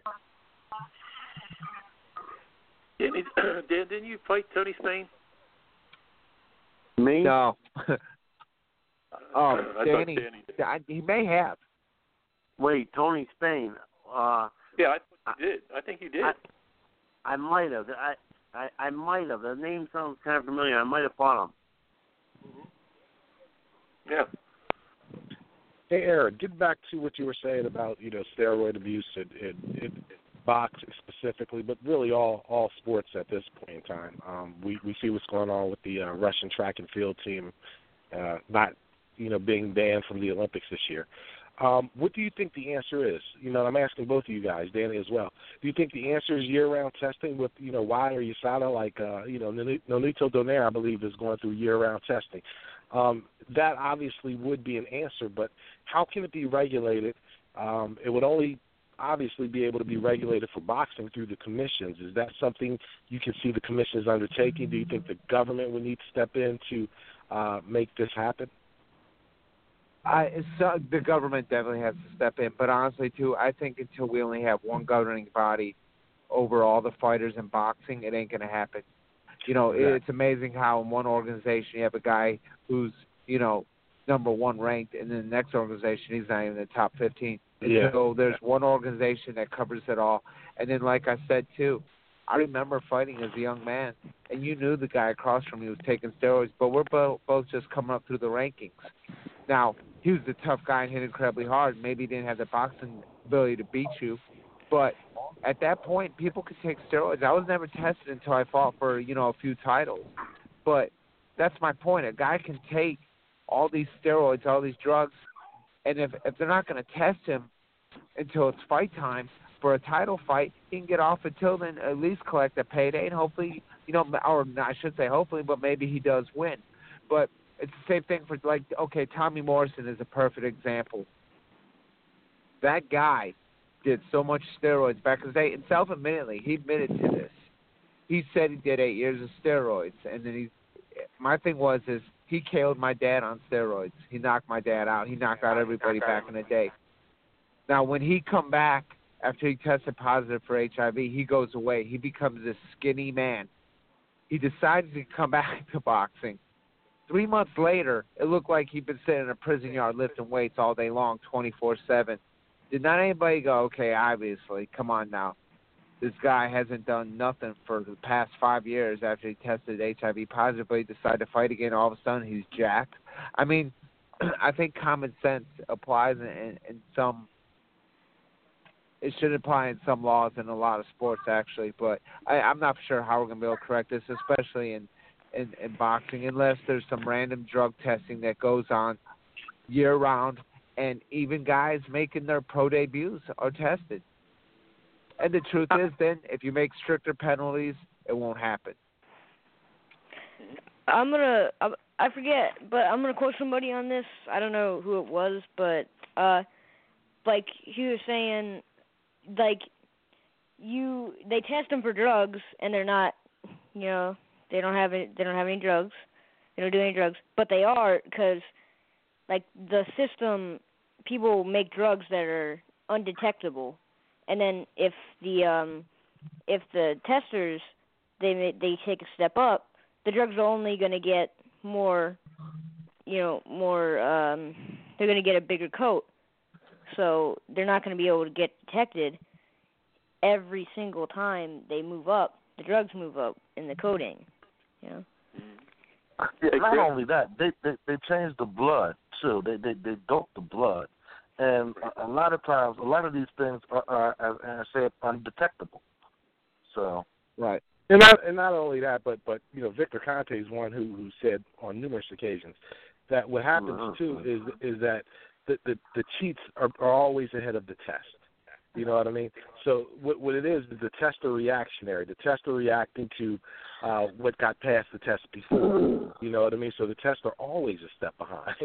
Danny, Dan, didn't you fight Tony Spain? Me? No. Oh, I Danny, thought Danny did. I, he may have. Wait, Tony Spain. Uh, Yeah, I thought you did. I think you did. I, I might have. I, I I might have. The name sounds kind of familiar. I might have fought him. Yeah. Hey, Aaron, getting back to what you were saying about, you know, steroid abuse in, in, in boxing specifically, but really all, all sports at this point in time. Um, we, we see what's going on with the uh, Russian track and field team uh, not, you know, being banned from the Olympics this year. Um, what do you think the answer is? You know, I'm asking both of you guys, Danny as well. Do you think the answer is year-round testing with, you know, Wilder, U S A D A, like, uh, you know, Nonito Donaire, I believe, is going through year-round testing? Um, that obviously would be an answer, but how can it be regulated? Um, it would only obviously be able to be regulated for boxing through the commissions. Is that something you can see the commissions undertaking? Do you think the government would need to step in to uh, make this happen? I, it's, uh, the government definitely has to step in, but honestly, too, I think until we only have one governing body over all the fighters in boxing, it ain't going to happen. You know, Exactly. It's amazing how in one organization you have a guy who's, you know, number one ranked, and then the next organization he's not even in the top fifteen. Yeah. So there's one organization that covers it all. And then, like I said, too, I remember fighting as a young man, and you knew the guy across from me was taking steroids, but we're both, both just coming up through the rankings. Now, he was the tough guy and hit incredibly hard. Maybe he didn't have the boxing ability to beat you, but at that point, people could take steroids. I was never tested until I fought for, you know, a few titles. But that's my point. A guy can take all these steroids, all these drugs, and if if they're not going to test him until it's fight time for a title fight, he can get off until then, at least collect a payday, and hopefully, you know, or I should say hopefully, but maybe he does win. But it's the same thing for, like, okay, Tommy Morrison is a perfect example. That guy did so much steroids back in the day, and self-admittedly, he admitted to this. He said he did eight years of steroids, and then he. My thing was is he killed my dad on steroids. He knocked my dad out. He knocked out everybody back in the day. Now, when he come back after he tested positive for H I V, he goes away. He becomes this skinny man. He decides to come back to boxing. Three months later, it looked like he'd been sitting in a prison yard lifting weights all day long, twenty-four seven. Did not anybody go, okay, obviously, come on now. This guy hasn't done nothing for the past five years after he tested H I V positive, but he decided to fight again. All of a sudden, he's jacked. I mean, I think common sense applies in, in, in some – it should apply in some laws in a lot of sports, actually. But I, I'm not sure how we're going to be able to correct this, especially in, in, in boxing, unless there's some random drug testing that goes on year-round, and even guys making their pro debuts are tested. And the truth is, then, if you make stricter penalties, it won't happen. I'm gonna, I, I forget, but I'm gonna quote somebody on this. I don't know who it was, but uh, like he was saying, like you, they test them for drugs, and they're not, you know, they don't have any, they don't have any drugs, They don't do any drugs, but they are because, like, the system, people make drugs that are undetectable, and then if the um, if the testers they they take a step up, the drugs are only going to get more, you know, more. Um, they're going to get a bigger coat, so they're not going to be able to get detected every single time they move up. The drugs move up in the coating, you know. Yeah, not only that, they, they they change the blood too. They they they dope the blood, and a, a lot of times, a lot of these things are, are as I said, undetectable. So right, and not and not only that, but but you know, Victor Conte is one who who said on numerous occasions that what happens mm-hmm. too is is that the the, the cheats are, are always ahead of the test. You know what I mean? So what, what it is is the tests are reactionary. The tests are reacting to uh, what got past the test before. You know what I mean? So the tests are always a step behind.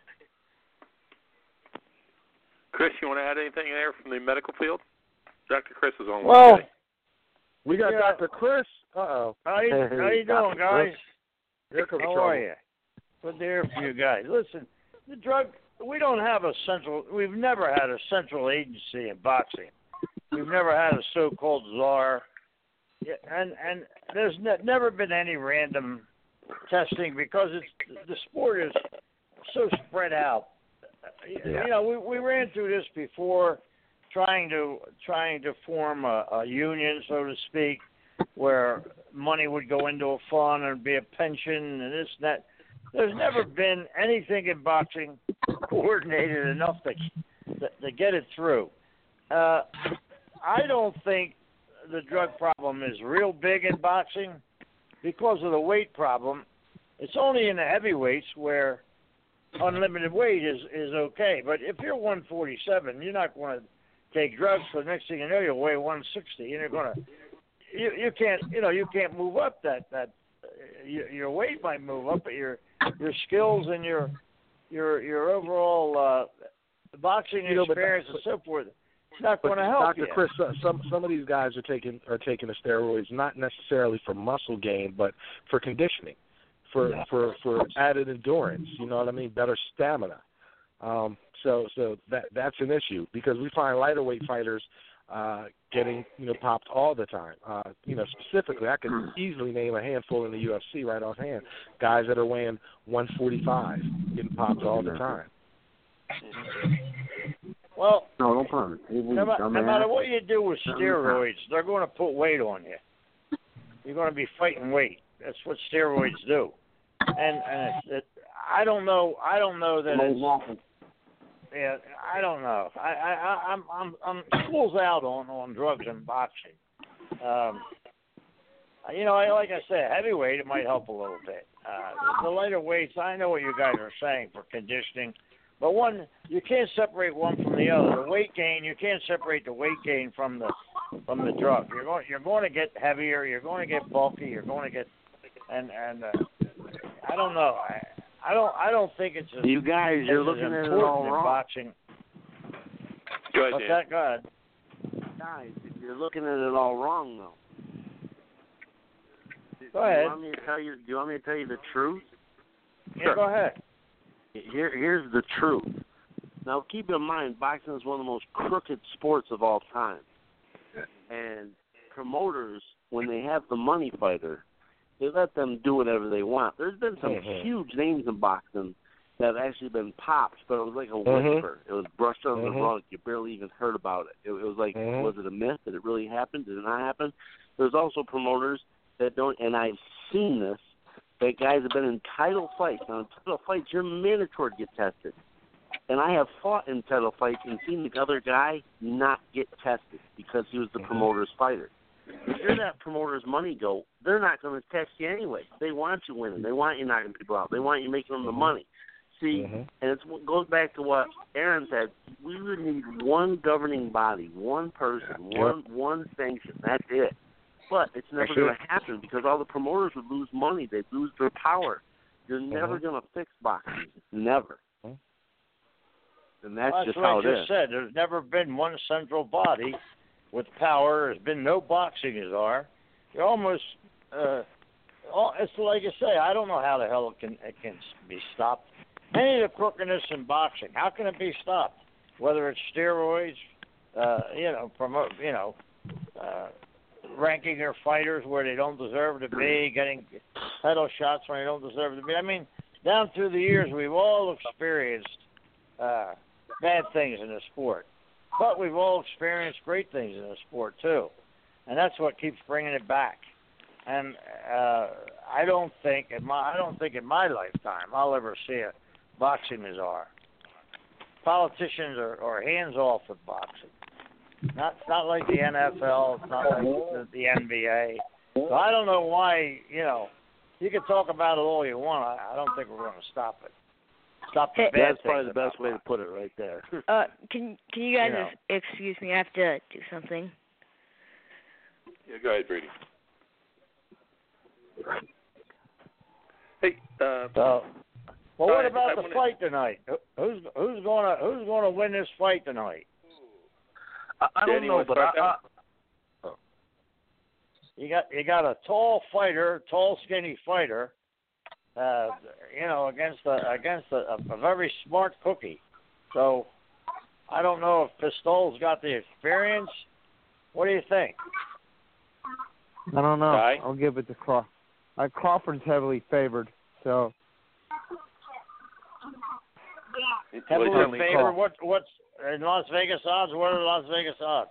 Chris, you want to add anything there from the medical field? Doctor Chris is on. Well, we got yeah. Doctor Chris. Uh-oh. How you, how you doing, guys? Here comes How trouble. are you? Good to hear from you guys. Listen, the drug... We don't have a central. We've never had a central agency in boxing. We've never had a so-called czar, and and there's ne- never been any random testing because it's the sport is so spread out. Yeah. You know, we we ran through this before, trying to trying to form a, a union, so to speak, where money would go into a fund and be a pension and this and that. There's never been anything in boxing coordinated enough to to, to get it through. Uh, I don't think the drug problem is real big in boxing because of the weight problem. It's only in the heavyweights where unlimited weight is, is okay. But if you're one forty-seven, you're not going to take drugs. So the next thing you know, you'll weigh one sixty, and you're going to you you can't you know you can't move up that that. Your, your weight might move up, but your your skills and your your your overall uh, boxing you know, experience but, and so forth, it's not going to help Doctor you. Chris, uh, some some of these guys are taking are taking the steroids not necessarily for muscle gain, but for conditioning, for yeah. for for added endurance. You know what I mean? Better stamina. Um, so so that that's an issue because we find lighter weight fighters. Uh, getting you know popped all the time. Uh, you know specifically, I could easily name a handful in the U F C right offhand. Guys that are weighing one forty-five getting popped all the time. Well, no, no problem. No, no matter what you do with steroids, they're going to put weight on you. You're going to be fighting weight. That's what steroids do. And and it's, it, I don't know. I don't know that it's. Yeah, I don't know. I, I, I'm, I'm, I'm school's out on, on drugs and boxing. Um, you know, I, like I said, heavyweight it might help a little bit. Uh, the lighter weights, I know what you guys are saying for conditioning, but one you can't separate one from the other. The weight gain, you can't separate the weight gain from the from the drug. You're going, you're going to get heavier. You're going to get bulky. You're going to get, and and uh, I don't know. I, I don't. I don't think it's. As, you guys, you're looking at it all wrong. Boxing. Go ahead, What's Dan. that? Go ahead. Guys, you're looking at it all wrong, though. Go ahead. Do you want me to tell you? Do you want me to tell you the truth? Yeah, sure. Go ahead. Here, here's the truth. Now, keep in mind, boxing is one of the most crooked sports of all time, and promoters, when they have the money fighter, they let them do whatever they want. There's been some mm-hmm. huge names in boxing that have actually been popped, but it was like a mm-hmm. whisper. It was brushed under mm-hmm. the rug. You barely even heard about it. It, it was like, mm-hmm. was it a myth? Did it really happen? Did it not happen? There's also promoters that don't, and I've seen this, that guys have been in title fights. Now, in title fights, you're mandatory to get tested. And I have fought in title fights and seen the other guy not get tested because he was the mm-hmm. promoter's fighter. If you're that promoter's money go, they're not going to test you anyway. They want you winning. They want you knocking people out. They want you making them the money. See, mm-hmm. and it's, it goes back to what Aaron said. We would need one governing body, one person, yep. one one sanction. That's it. But it's never going to happen because all the promoters would lose money. They'd lose their power. You're mm-hmm. never going to fix boxing. Never. Mm-hmm. And that's, well, that's just what how I it just is. said. There's never been one central body with power. There's been no boxing czar. You're almost uh, oh, it's like you say. I don't know how the hell it can it can be stopped. Any of the crookedness in boxing, how can it be stopped? Whether it's steroids, uh, you know, promote, you know, uh, ranking their fighters where they don't deserve to be, getting title shots when they don't deserve to be. I mean, down through the years, we've all experienced uh, bad things in the sport, but we've all experienced great things in the sport too, and that's what keeps bringing it back. And uh, I don't think in my I don't think in my lifetime I'll ever see a boxing czar. Politicians are, are hands off with boxing. Not not like the N F L, it's not like the, the N B A. So I don't know why, you know, you can talk about it all you want. I, I don't think we're going to stop it. Stop the Hey, bad That's probably things the best about way to boxing. put it right there. Uh, can can you guys You know. ex- excuse me? I have to do something. Yeah, go ahead, Brady. Hey, uh, So, well, what I- about I the wanna- fight tonight? Who- Who's who's going to who's going to win this fight tonight? I, I Danny, don't know, wanna but I, start I, You got you got a tall fighter, tall skinny fighter, uh, you know, against a against a, a very smart cookie. So I don't know if Pistol's got the experience. What do you think? I don't know. Guy? I'll give it to Crawford. Uh, Crawford's heavily favored, so Heavily Well, in favor. What what's in Las Vegas odds? What are the Las Vegas odds?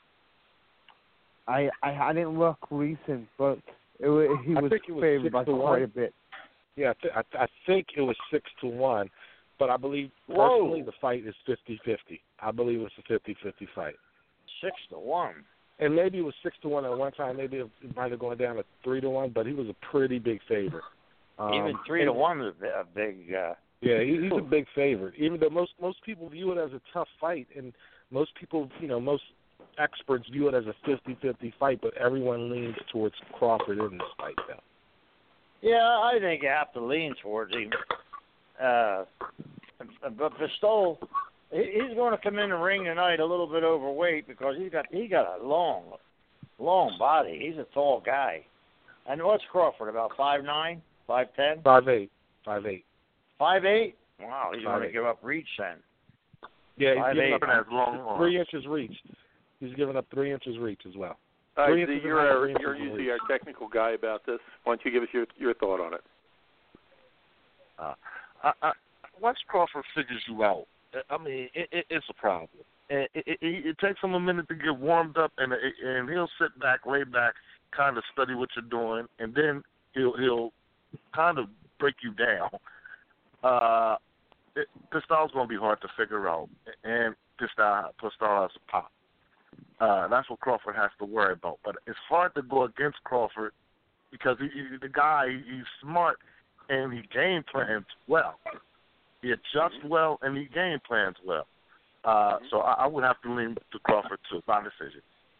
I I, I didn't look recent, but it, wa- he I was think it was favored six by to quite one. a bit. Yeah, I, th- I, th- I think it was six to one, but I believe Whoa. personally the fight is fifty-fifty. I believe it's a fifty-fifty fight. Six to one. And maybe it was six to one at one time. Maybe it might have gone down to three to one, but he was a pretty big favorite. Um, Even three and- to one is a bi- a big. Uh, Yeah, he, he's a big favorite. Even though most most people view it as a tough fight, and most people, you know, most experts view it as a fifty-fifty fight, but everyone leans towards Crawford in this fight, though. yeah, I think you have to lean towards him. Uh, but Pistol, he- he's going to come in the ring tonight a little bit overweight because he's got he got a long, long body. He's a tall guy. And what's Crawford? About five nine, five ten, Five eight, five eight. five eight. Wow, he's Five going to eight. give up reach then. Yeah, Five he's giving eight. up as long arms. three inches reach. He's giving up three inches reach as well. uh, Three Z, inches you're and our, three inches you're in usually reach. our technical guy about this. Why don't you give us your your thought on it? uh, I, I, once Crawford figures you out, I mean, it, it, it's a problem. And it, it, it, it takes him a minute to get warmed up, and and he'll sit back, lay back, kind of study what you're doing, and then he'll he'll kind of break you down. Uh, it, Pistol's going to be hard to figure out, and Pistol Pistol has a pop. Uh, that's what Crawford has to worry about. But it's hard to go against Crawford because he, he, the guy, he's smart and he game plans well. He adjusts well and he game plans well. Uh, so I, I would have to lean to Crawford too, by decision.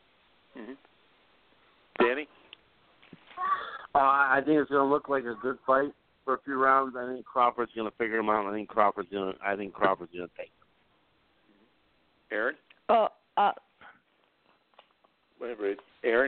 Mm-hmm. Danny? Uh, I think it's going to look like a good fight for a few rounds. I think Crawford's going to figure him out. I think Crawford's going to. I think Crawford's going to take him. Aaron? Oh, uh, Whatever. it- Aaron?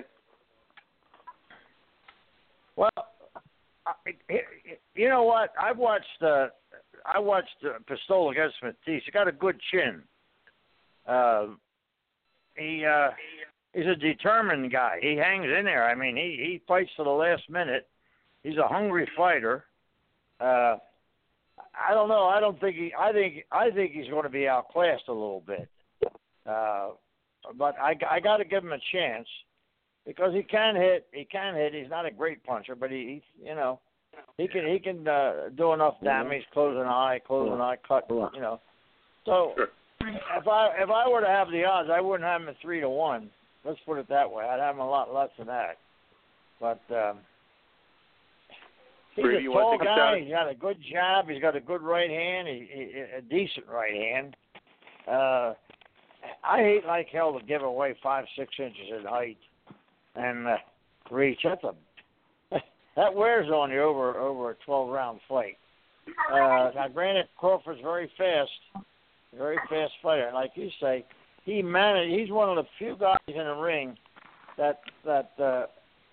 Well, I, you know what? I've watched. Uh, I watched uh, Pistol against Matisse. He got a good chin. Uh, he uh, he's a determined guy. He hangs in there. I mean, he, he fights to the last minute. He's a hungry fighter. Uh, I don't know. I don't think he. I think. I think he's going to be outclassed a little bit. Uh, but I, I got to give him a chance because he can hit. He can hit. He's not a great puncher, but he, he you know, he can he can uh, do enough damage. Close an eye, close an eye, cut. You know. So Sure. if I if I were to have the odds, I wouldn't have him at three to one. Let's put it that way. I'd have him a lot less than that. But um, he's Brady, a you wanna tall take us guy. down? He's got a good jab. He's got a good right hand. He, he, a decent right hand. Uh, I hate like hell to give away five, six inches in height and uh, reach. That's a that wears on you over over a twelve round fight. Uh, now, granted, Crawford's very fast, very fast fighter. And like you say, he managed. He's one of the few guys in the ring that that uh,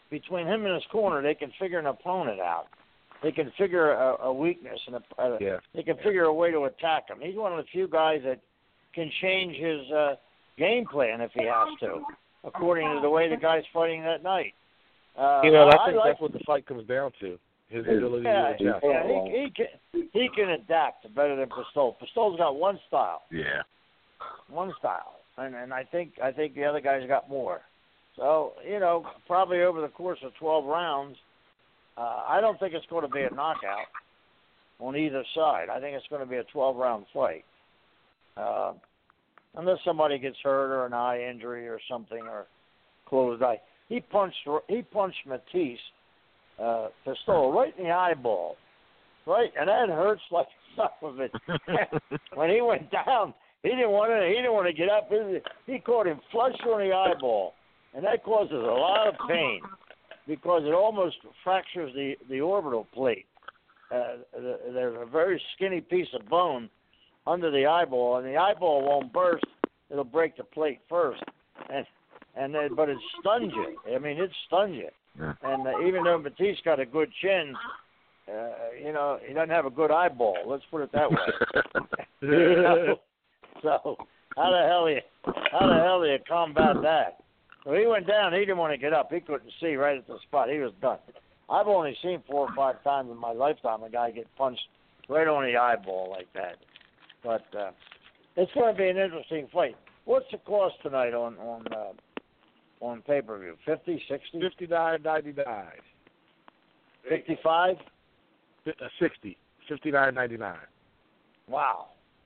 between him and his corner, they can figure an opponent out. They can figure a, a weakness and a, a yeah. they can figure a way to attack him. He's one of the few guys that can change his uh, game plan if he has to, according to the way the guy's fighting that night. Uh, You know, I I think like, that's what the fight comes down to. His ability yeah, to adjust. yeah, he, he can he can adapt better than Pistol. Pistol's got one style. Yeah. One style, and and I think I think the other guy's got more. So you know, probably over the course of twelve rounds, uh, I don't think it's going to be a knockout on either side. I think it's going to be a twelve-round fight, uh, unless somebody gets hurt or an eye injury or something or closed eye. He punched he punched Matisse, uh, Pistol right in the eyeball, right, and that hurts like some of it. When he went down. He didn't want to. He didn't want to get up. He caught him flush on the eyeball, and that causes a lot of pain because it almost fractures the, the orbital plate. Uh, there's a very skinny piece of bone under the eyeball, and the eyeball won't burst. It'll break the plate first, and and then, but it stuns you. I mean, it stuns you. Yeah. And uh, even though Matisse got a good chin, uh, you know, he doesn't have a good eyeball. Let's put it that way. You know? So how the hell you how the hell do you combat that? So he went down. He didn't want to get up. He couldn't see right at the spot. He was done. I've only seen four or five times in my lifetime a guy get punched right on the eyeball like that. But uh, it's going to be an interesting fight. What's the cost tonight on on uh, on pay per view? Fifty, sixty, Fifty-nine ninety-nine. fifty-five. Uh, Sixty. Fifty-nine ninety-nine. Wow.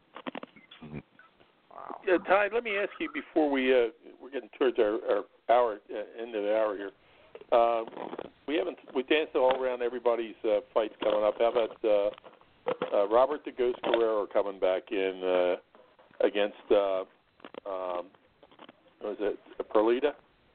Yeah, Ty, let me ask you before we uh, we're getting towards our, our hour uh, end of the hour here. Uh, we haven't we danced all around everybody's uh, fights coming up. How about uh, uh, Robert the Ghost Guerrero coming back in uh, against uh, um, what was it Perlita?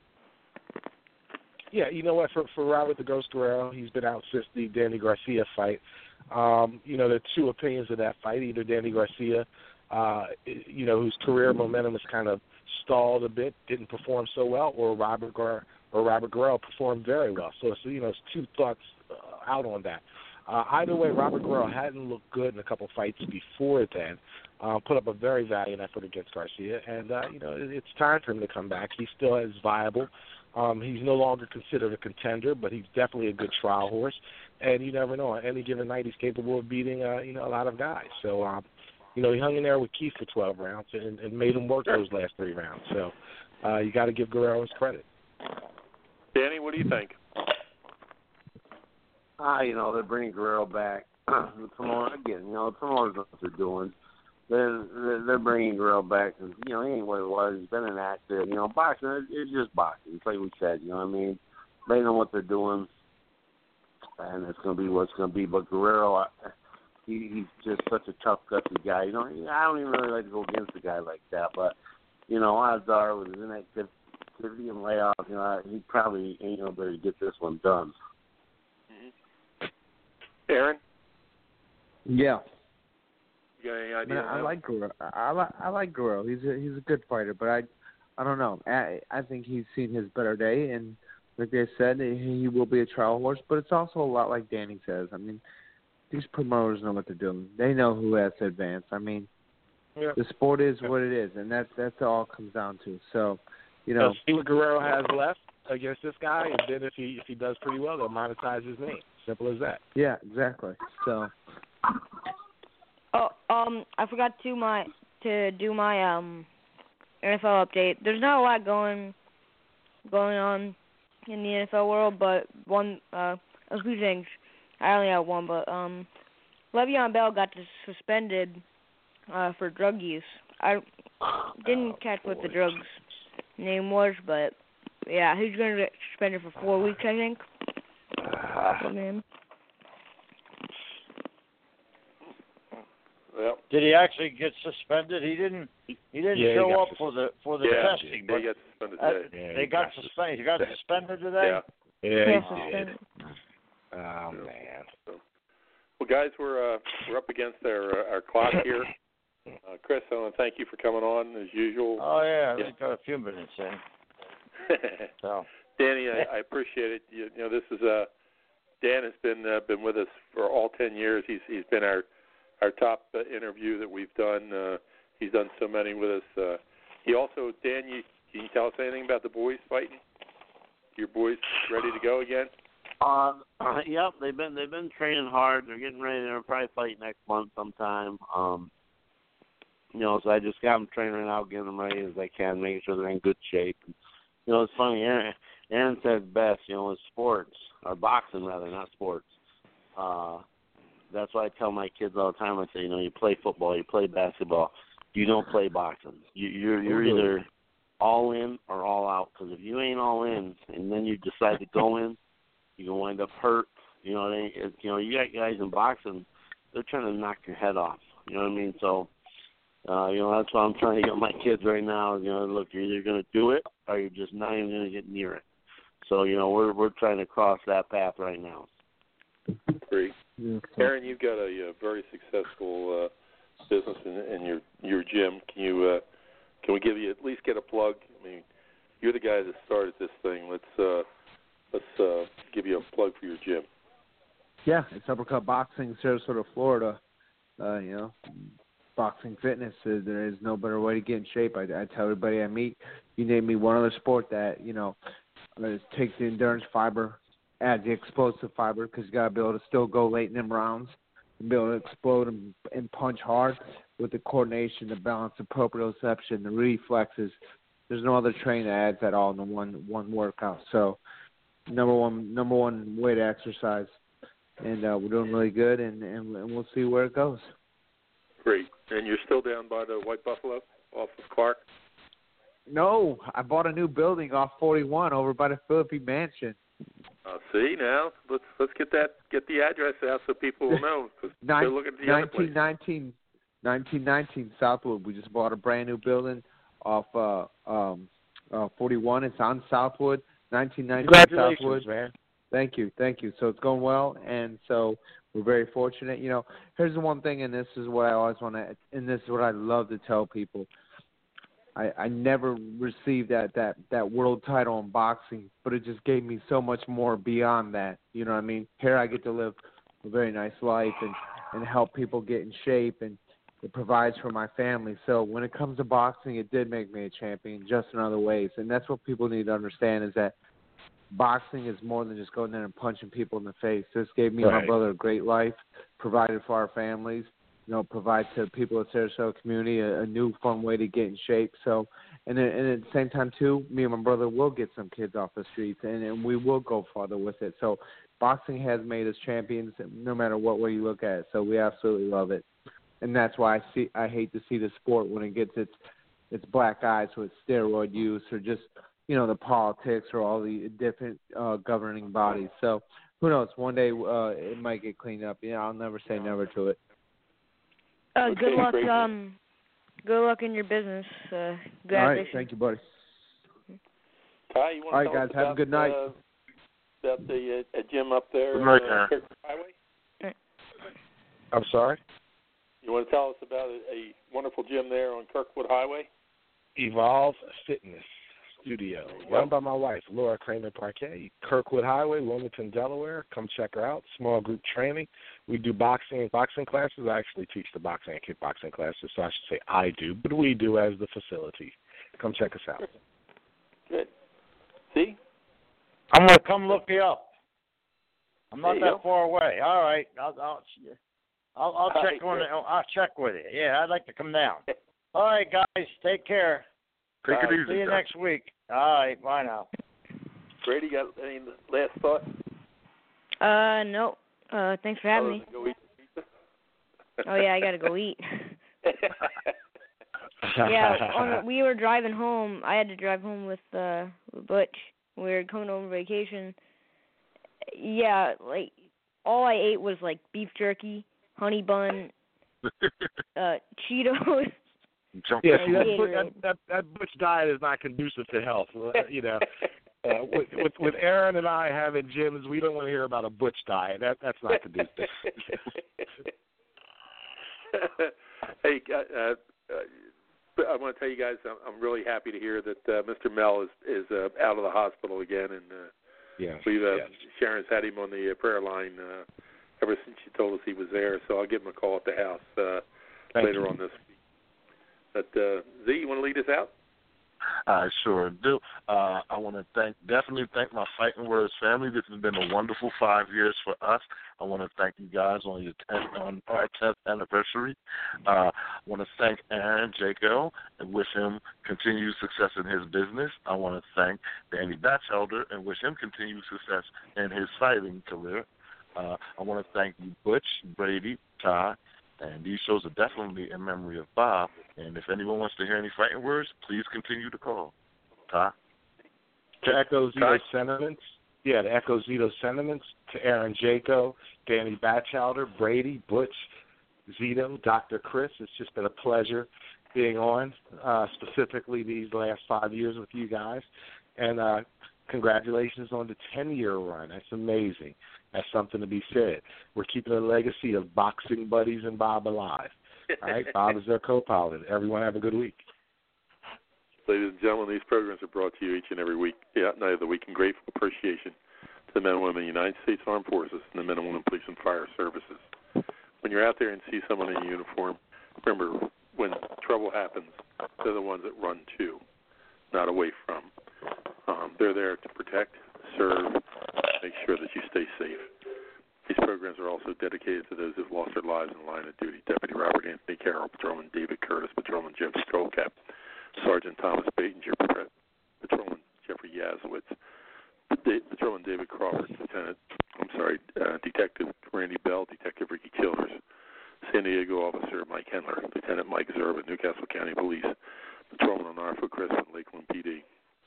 Yeah, you know what? For for Robert the Ghost Guerrero, he's been out since the Danny Garcia fight. Um, you know, there are two opinions of that fight. Either Danny Garcia, uh, you know, whose career momentum has kind of stalled a bit, didn't perform so well, or Robert Guerrero, or Robert Guerrero performed very well. So, so you know, it's two thoughts uh, out on that. Uh, either way, Robert Guerrero hadn't looked good in a couple fights before then. Uh, put up a very valiant effort against Garcia, and uh, you know, it, it's time for him to come back. He still is viable. Um, he's no longer considered a contender, but he's definitely a good trial horse. And you never know. On any given night, he's capable of beating, uh, you know, a lot of guys. So, um, you know, he hung in there with Keith for twelve rounds and, and made him work those last three rounds. So, uh, you got to give Guerrero his credit. Danny, what do you think? Ah, you know, they're bringing Guerrero back. the promoter, again, you know, the promoters know what they're doing. They're, they're, they're bringing Guerrero back because, you know, he ain't what it was. He's been an actor. You know, boxing, it, it's just boxing. It's like we said, you know what I mean? They know what they're doing, and it's going to be what it's going to be. But Guerrero, I, he, he's just such a tough, gutsy guy. You know, I don't even really like to go against a guy like that. But, you know, odds are with his inactivity and layoff, you know, he probably ain't going to be able to get this one done. Mm-hmm. Aaron? Yeah. You got any idea? Man, I like Guerrero. I like I like Guerrero. He's a he's a good fighter, but I I don't know. I I think he's seen his better day, and like they said, he will be a trial horse. But it's also a lot like Danny says. I mean, these promoters know what they're doing. They know who has to advance. I mean, Yeah. the sport is what it is, and that's that's all it comes down to. So, you know, Let's see what Guerrero has left against this guy, and then if he if he does pretty well, they'll monetize his name. Simple as that. yeah, exactly. So. Oh, um, I forgot to my to do my um N F L update. There's not a lot going going on in the N F L world, but one uh a few things. I only have one, but um, Le'Veon Bell got suspended uh for drug use. I didn't oh, catch what boy. the drug's name was, but yeah, he's gonna get suspended for four weeks, I think. Oh, man. Well, Did he actually get suspended? He didn't. He didn't Yeah, he show got up for the for the yeah, testing. they But got suspended uh, today. Yeah, they he got got suspended. He got suspended. suspended today. Yeah. Yeah, Yeah, he did. suspended. Oh man. So, well, guys, we're uh, we're up against our uh, our clock here. Uh, Chris, I want to thank you for coming on as usual. Oh yeah, Yeah. we got a few minutes in. So, Danny, I, I appreciate it. You, you know, this is uh, Dan has been uh, been with us for all ten years. He's he's been our our top uh, interview that we've done. Uh, he's done so many with us. Uh, he also, Dan, you can you tell us anything about the boys fighting? Your boys ready to go again? Uh, uh, yep, they've been they've been training hard. They're getting ready. They'll probably fight next month sometime. Um, you know, so I just got them training out, getting them ready as I can, making sure they're in good shape. And, you know, it's funny. Aaron, Aaron said best. You know, with sports or boxing rather, not sports. Uh, that's why I tell my kids all the time. I say, you know, you play football, you play basketball, you don't play boxing. You, you're you're either all in or all out. Because if you ain't all in, and then you decide to go in, you can wind up hurt. You know, they, it, you know, you got guys in boxing, they're trying to knock your head off. You know what I mean? So, uh, you know, that's why I'm trying to get my kids right now. You know, look, you're either going to do it or you're just not even going to get near it. So, you know, we're we're trying to cross that path right now. Great. Aaron, you've got a, a very successful uh, business in, in your your gym. Can you uh, can we give you at least get a plug? I mean, you're the guy that started this thing. Let's uh, let's uh, give you a plug for your gym. Yeah, it's Uppercut Boxing, Sarasota, Florida. Uh, you know, boxing fitness. Uh, there is no better way to get in shape. I, I tell everybody I meet, you name me one other sport that, you know, uh, takes the endurance fiber, add the explosive fiber, because you got to be able to still go late in them rounds, and be able to explode and, and punch hard with the coordination, the balance, the proprioception, the reflexes. There's no other training that adds that all in the one one workout. So, number one number one way to exercise. And uh, we're doing really good, and, and, and we'll see where it goes. Great. And you're still down by the White Buffalo off of Clark? No, I bought a new building off forty-one over by the Philippi Mansion. Uh, see, now, let's let's get that get the address out so people will know. Cause Nine, they're looking at the other place. nineteen nineteen Southwood. We just bought a brand new building off uh, um, uh, forty-one. It's on Southwood. nineteen nineteen Congratulations, Southwood. man. Thank you, thank you. So it's going well, and so we're very fortunate. You know, here's the one thing, and this is what I always want to, and this is what I love to tell people. I, I never received that, that, that world title in boxing, but it just gave me so much more beyond that. You know what I mean? Here I get to live a very nice life and, and help people get in shape, and it provides for my family. So when it comes to boxing, it did make me a champion just in other ways, and that's what people need to understand is that boxing is more than just going there and punching people in the face. This gave me and Right. my brother a great life, provided for our families, you know, provide to the people of the Sarasota community a, a new fun way to get in shape. So, and, then, and at the same time, too, me and my brother will get some kids off the streets, and, and we will go farther with it. So boxing has made us champions no matter what way you look at it. So we absolutely love it. And that's why I see I hate to see the sport when it gets its its black eyes with steroid use or just, you know, the politics or all the different uh, governing bodies. So who knows? One day uh, it might get cleaned up. Yeah, I'll never say never to it. Uh, good Okay, luck. great. Um, good luck in your business. Uh, All right, congratulations. thank you, buddy. Ty, you want All to right, tell guys, us have a about, good night. Uh, about the uh, gym up there Good night, on Aaron. uh, Kirkwood Highway? I'm sorry? You want to tell us about a, a wonderful gym there on Kirkwood Highway? Evolve Fitness Studio, run by my wife, Laura Kramer Parquet, Kirkwood Highway, Wilmington, Delaware. Come check her out. Small group training. We do boxing boxing classes. I actually teach the boxing and kickboxing classes, so I should say I do, but we do as the facility. Come check us out. Good. See? I'm gonna come look you up. I'm not There you that go. far away. All right, I'll I'll I'll, I'll All check right, on good. it. I'll check with you. Yeah, I'd like to come down. All right, guys, take care. Take Uh, it easy. See you guys. next week. All right, bye now. Brady, got any last thoughts? Uh, no. Uh, thanks for having Other me. than go eat pizza? Oh yeah, I gotta go eat. yeah, on the, we were driving home. I had to drive home with uh with Butch. We were coming over vacation. Yeah, like all I ate was like beef jerky, honey bun, uh, Cheetos. Jump Yeah, Yeah, see, that, Gatorade. butch, that, that, that butch diet is not conducive to health. Uh, You know, uh, with, with with Aaron and I having gyms, we don't want to hear about a butch diet. That that's not conducive. Hey, uh, uh, I want to tell you guys, I'm, I'm really happy to hear that uh, Mister Mel is is uh, out of the hospital again, and uh, yes, we've uh, yes. Sharon's had him on the uh, prayer line uh, ever since she told us he was there. So I'll give him a call at the house uh, later you. on this week. But uh, Z, you want to lead us out? I sure do. Uh, I want to thank, definitely thank my Fighting Words family. This has been a wonderful five years for us. I want to thank you guys on your tenth, on our tenth anniversary. Uh, I want to thank Aaron Jaco and wish him continued success in his business. I want to thank Danny Batchelder and wish him continued success in his fighting career. Uh, I want to thank you, Butch, Brady, Ty, and these shows are definitely in memory of Bob. And if anyone wants to hear any fighting words, please continue to call. Ty? To echo Zito's sentiments, yeah, to echo Zito's sentiments, to Aaron Jaco, Danny Batchelder, Brady, Butch, Zito, Doctor Chris, it's just been a pleasure being on, uh, specifically these last five years with you guys. And uh, congratulations on the ten-year run. That's amazing. That's something to be said. We're keeping a legacy of boxing buddies and Bob alive. All right, Bob is their co-pilot. Everyone have a good week. Ladies and gentlemen, these programs are brought to you each and every week, yeah, night of the week, in grateful appreciation to the men and women of the United States Armed Forces and the men and women police and fire services. When you're out there and see someone in uniform, remember, when trouble happens, they're the ones that run to, not away from. Um, they're there to protect, serve, make sure that you stay safe. These programs are also dedicated to those who've lost their lives in the line of duty. Deputy Robert Anthony Carroll, Patrolman David Curtis, Patrolman Jim Skullcap, Sergeant Thomas Batinger, Patrolman Jeffrey Yazowitz, Patrolman David Crawford, Lieutenant, I'm sorry, uh, Detective Randy Bell, Detective Ricky Childers, San Diego Officer Mike Hendler, Lieutenant Mike Zerb at Newcastle County Police, Patrolman on Norfolk Crescent, Lakeland P D,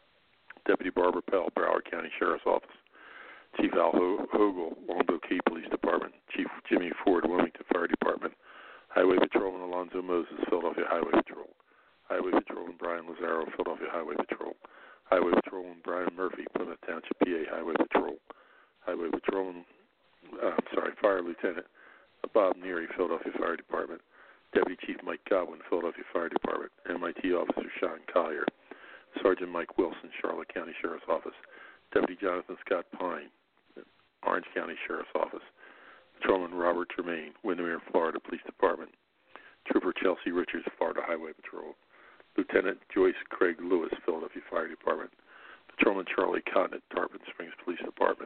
Deputy Barbara Pell, Broward County Sheriff's Office, Chief Al Hogle, Longboat Key Police Department, Chief Jimmy Ford, Wilmington Fire Department, Highway Patrolman Alonzo Moses, Philadelphia Highway Patrol, Highway Patrolman Brian Lazaro, Philadelphia Highway Patrol, Highway Patrolman Brian Murphy, Plymouth Township, P A Highway Patrol, Highway Patrolman, uh, I'm sorry, Fire Lieutenant Bob Neary, Philadelphia Fire Department, Deputy Chief Mike Godwin, Philadelphia Fire Department, M I T Officer Sean Collier, Sergeant Mike Wilson, Charlotte County Sheriff's Office, Deputy Jonathan Scott Pine, Orange County Sheriff's Office, Patrolman Robert Tremaine, Windermere, Florida Police Department, Trooper Chelsea Richards, Florida Highway Patrol, Lieutenant Joyce Craig Lewis, Philadelphia Fire Department, Patrolman Charlie Cotton at Tarpon Springs Police Department,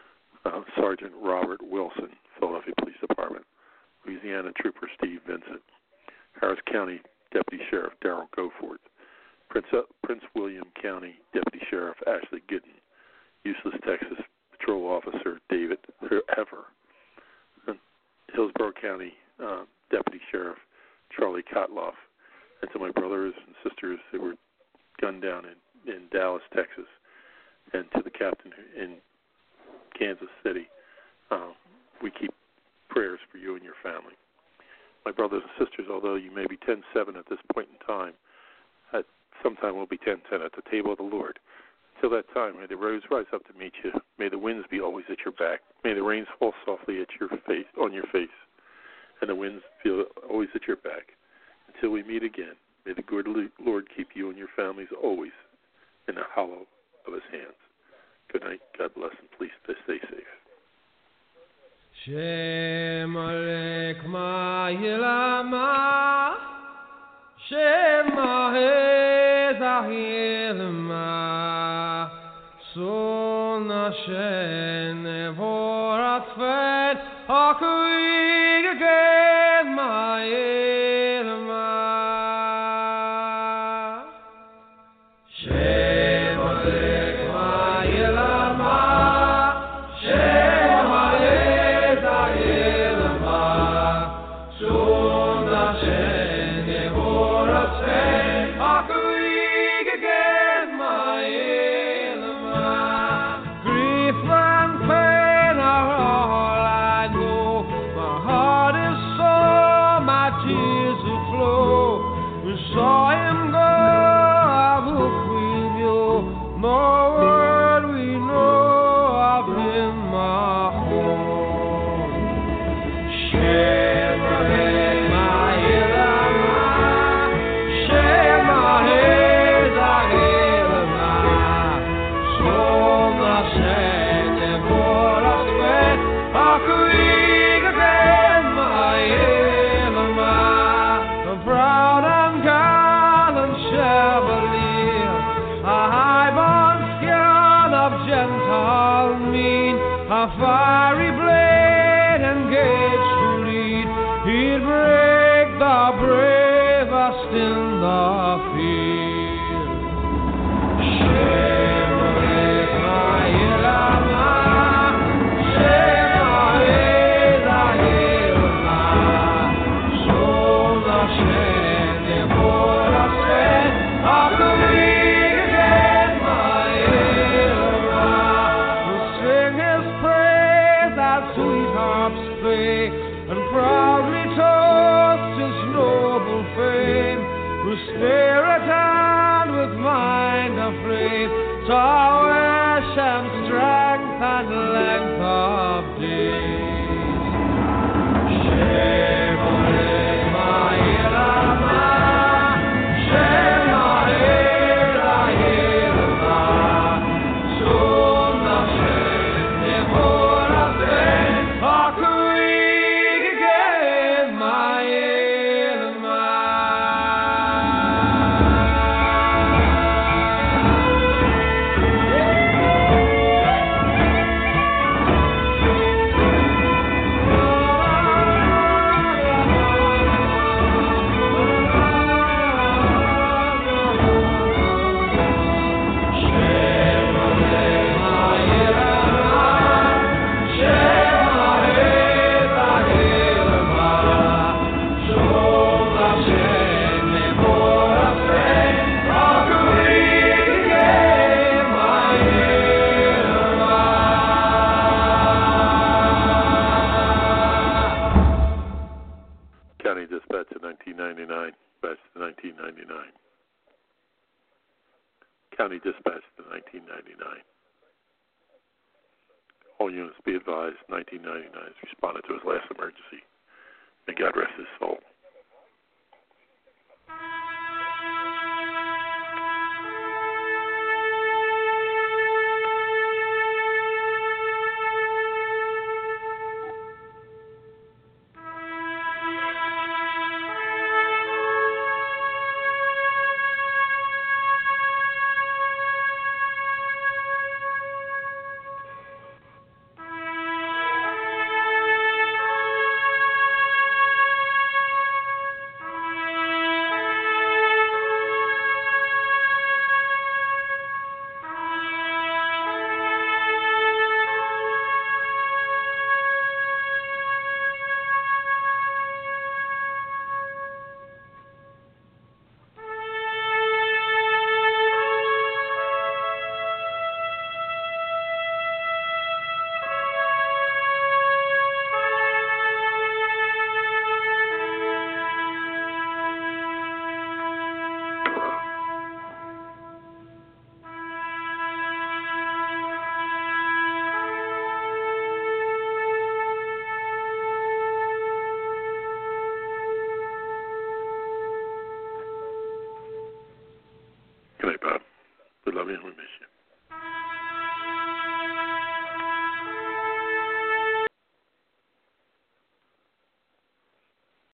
uh, Sergeant Robert Wilson, Philadelphia Police Department, Louisiana Trooper Steve Vincent, Harris County Deputy Sheriff Darrell Goforth, Prince, uh, Prince William County Deputy Sheriff Ashley Gittin, Useless, Texas Patrol Officer David Ever, and Hillsborough County uh, Deputy Sheriff Charlie Kotloff, and to my brothers and sisters that were gunned down in, in Dallas, Texas, and to the captain in Kansas City, uh, we keep prayers for you and your family. My brothers and sisters, although you may be ten seven at this point in time, at sometime we'll be ten ten at the table of the Lord. Until that time, may the rose rise up to meet you. May the winds be always at your back. May the rains fall softly at your face, on your face, and the winds be always at your back. Until we meet again, may the good Lord keep you and your families always in the hollow of his hands. Good night. God bless, and please stay safe. Shem Alek Ma'ilama Shem Ahezahilma Son Hashem Nevorat Fen Hakuig Again Ma'ilma Shem Alek Ma'ilama Shem Ahezahilma Son Hashem Nevorat Fen Hakuig Again Ma'ilma Grief and pain are all I know. My heart is sore, my tears a fiery blade engaged to lead. He'd break the bravest in the field. Shivering my Ilama, Shema Eda Ilama, Sola Shende Bora Sen, Akalig again my Ilama. We'll sing his praise as sweet harps play, and proudly toast his noble fame, whose spirit and with mind afraid saw wish and strength and length of days. Shema Ema Ilama, Shema Eda Ilama, Sona Shende Bora Sen, Akalig again my Ilama. County Dispatch of nineteen ninety-nine, Dispatch of nineteen ninety-nine. County Dispatch of nineteen ninety-nine. All units be advised, nineteen ninety-nine has responded to his last emergency. May God rest his soul. Good night, Bob. We love you and we miss you.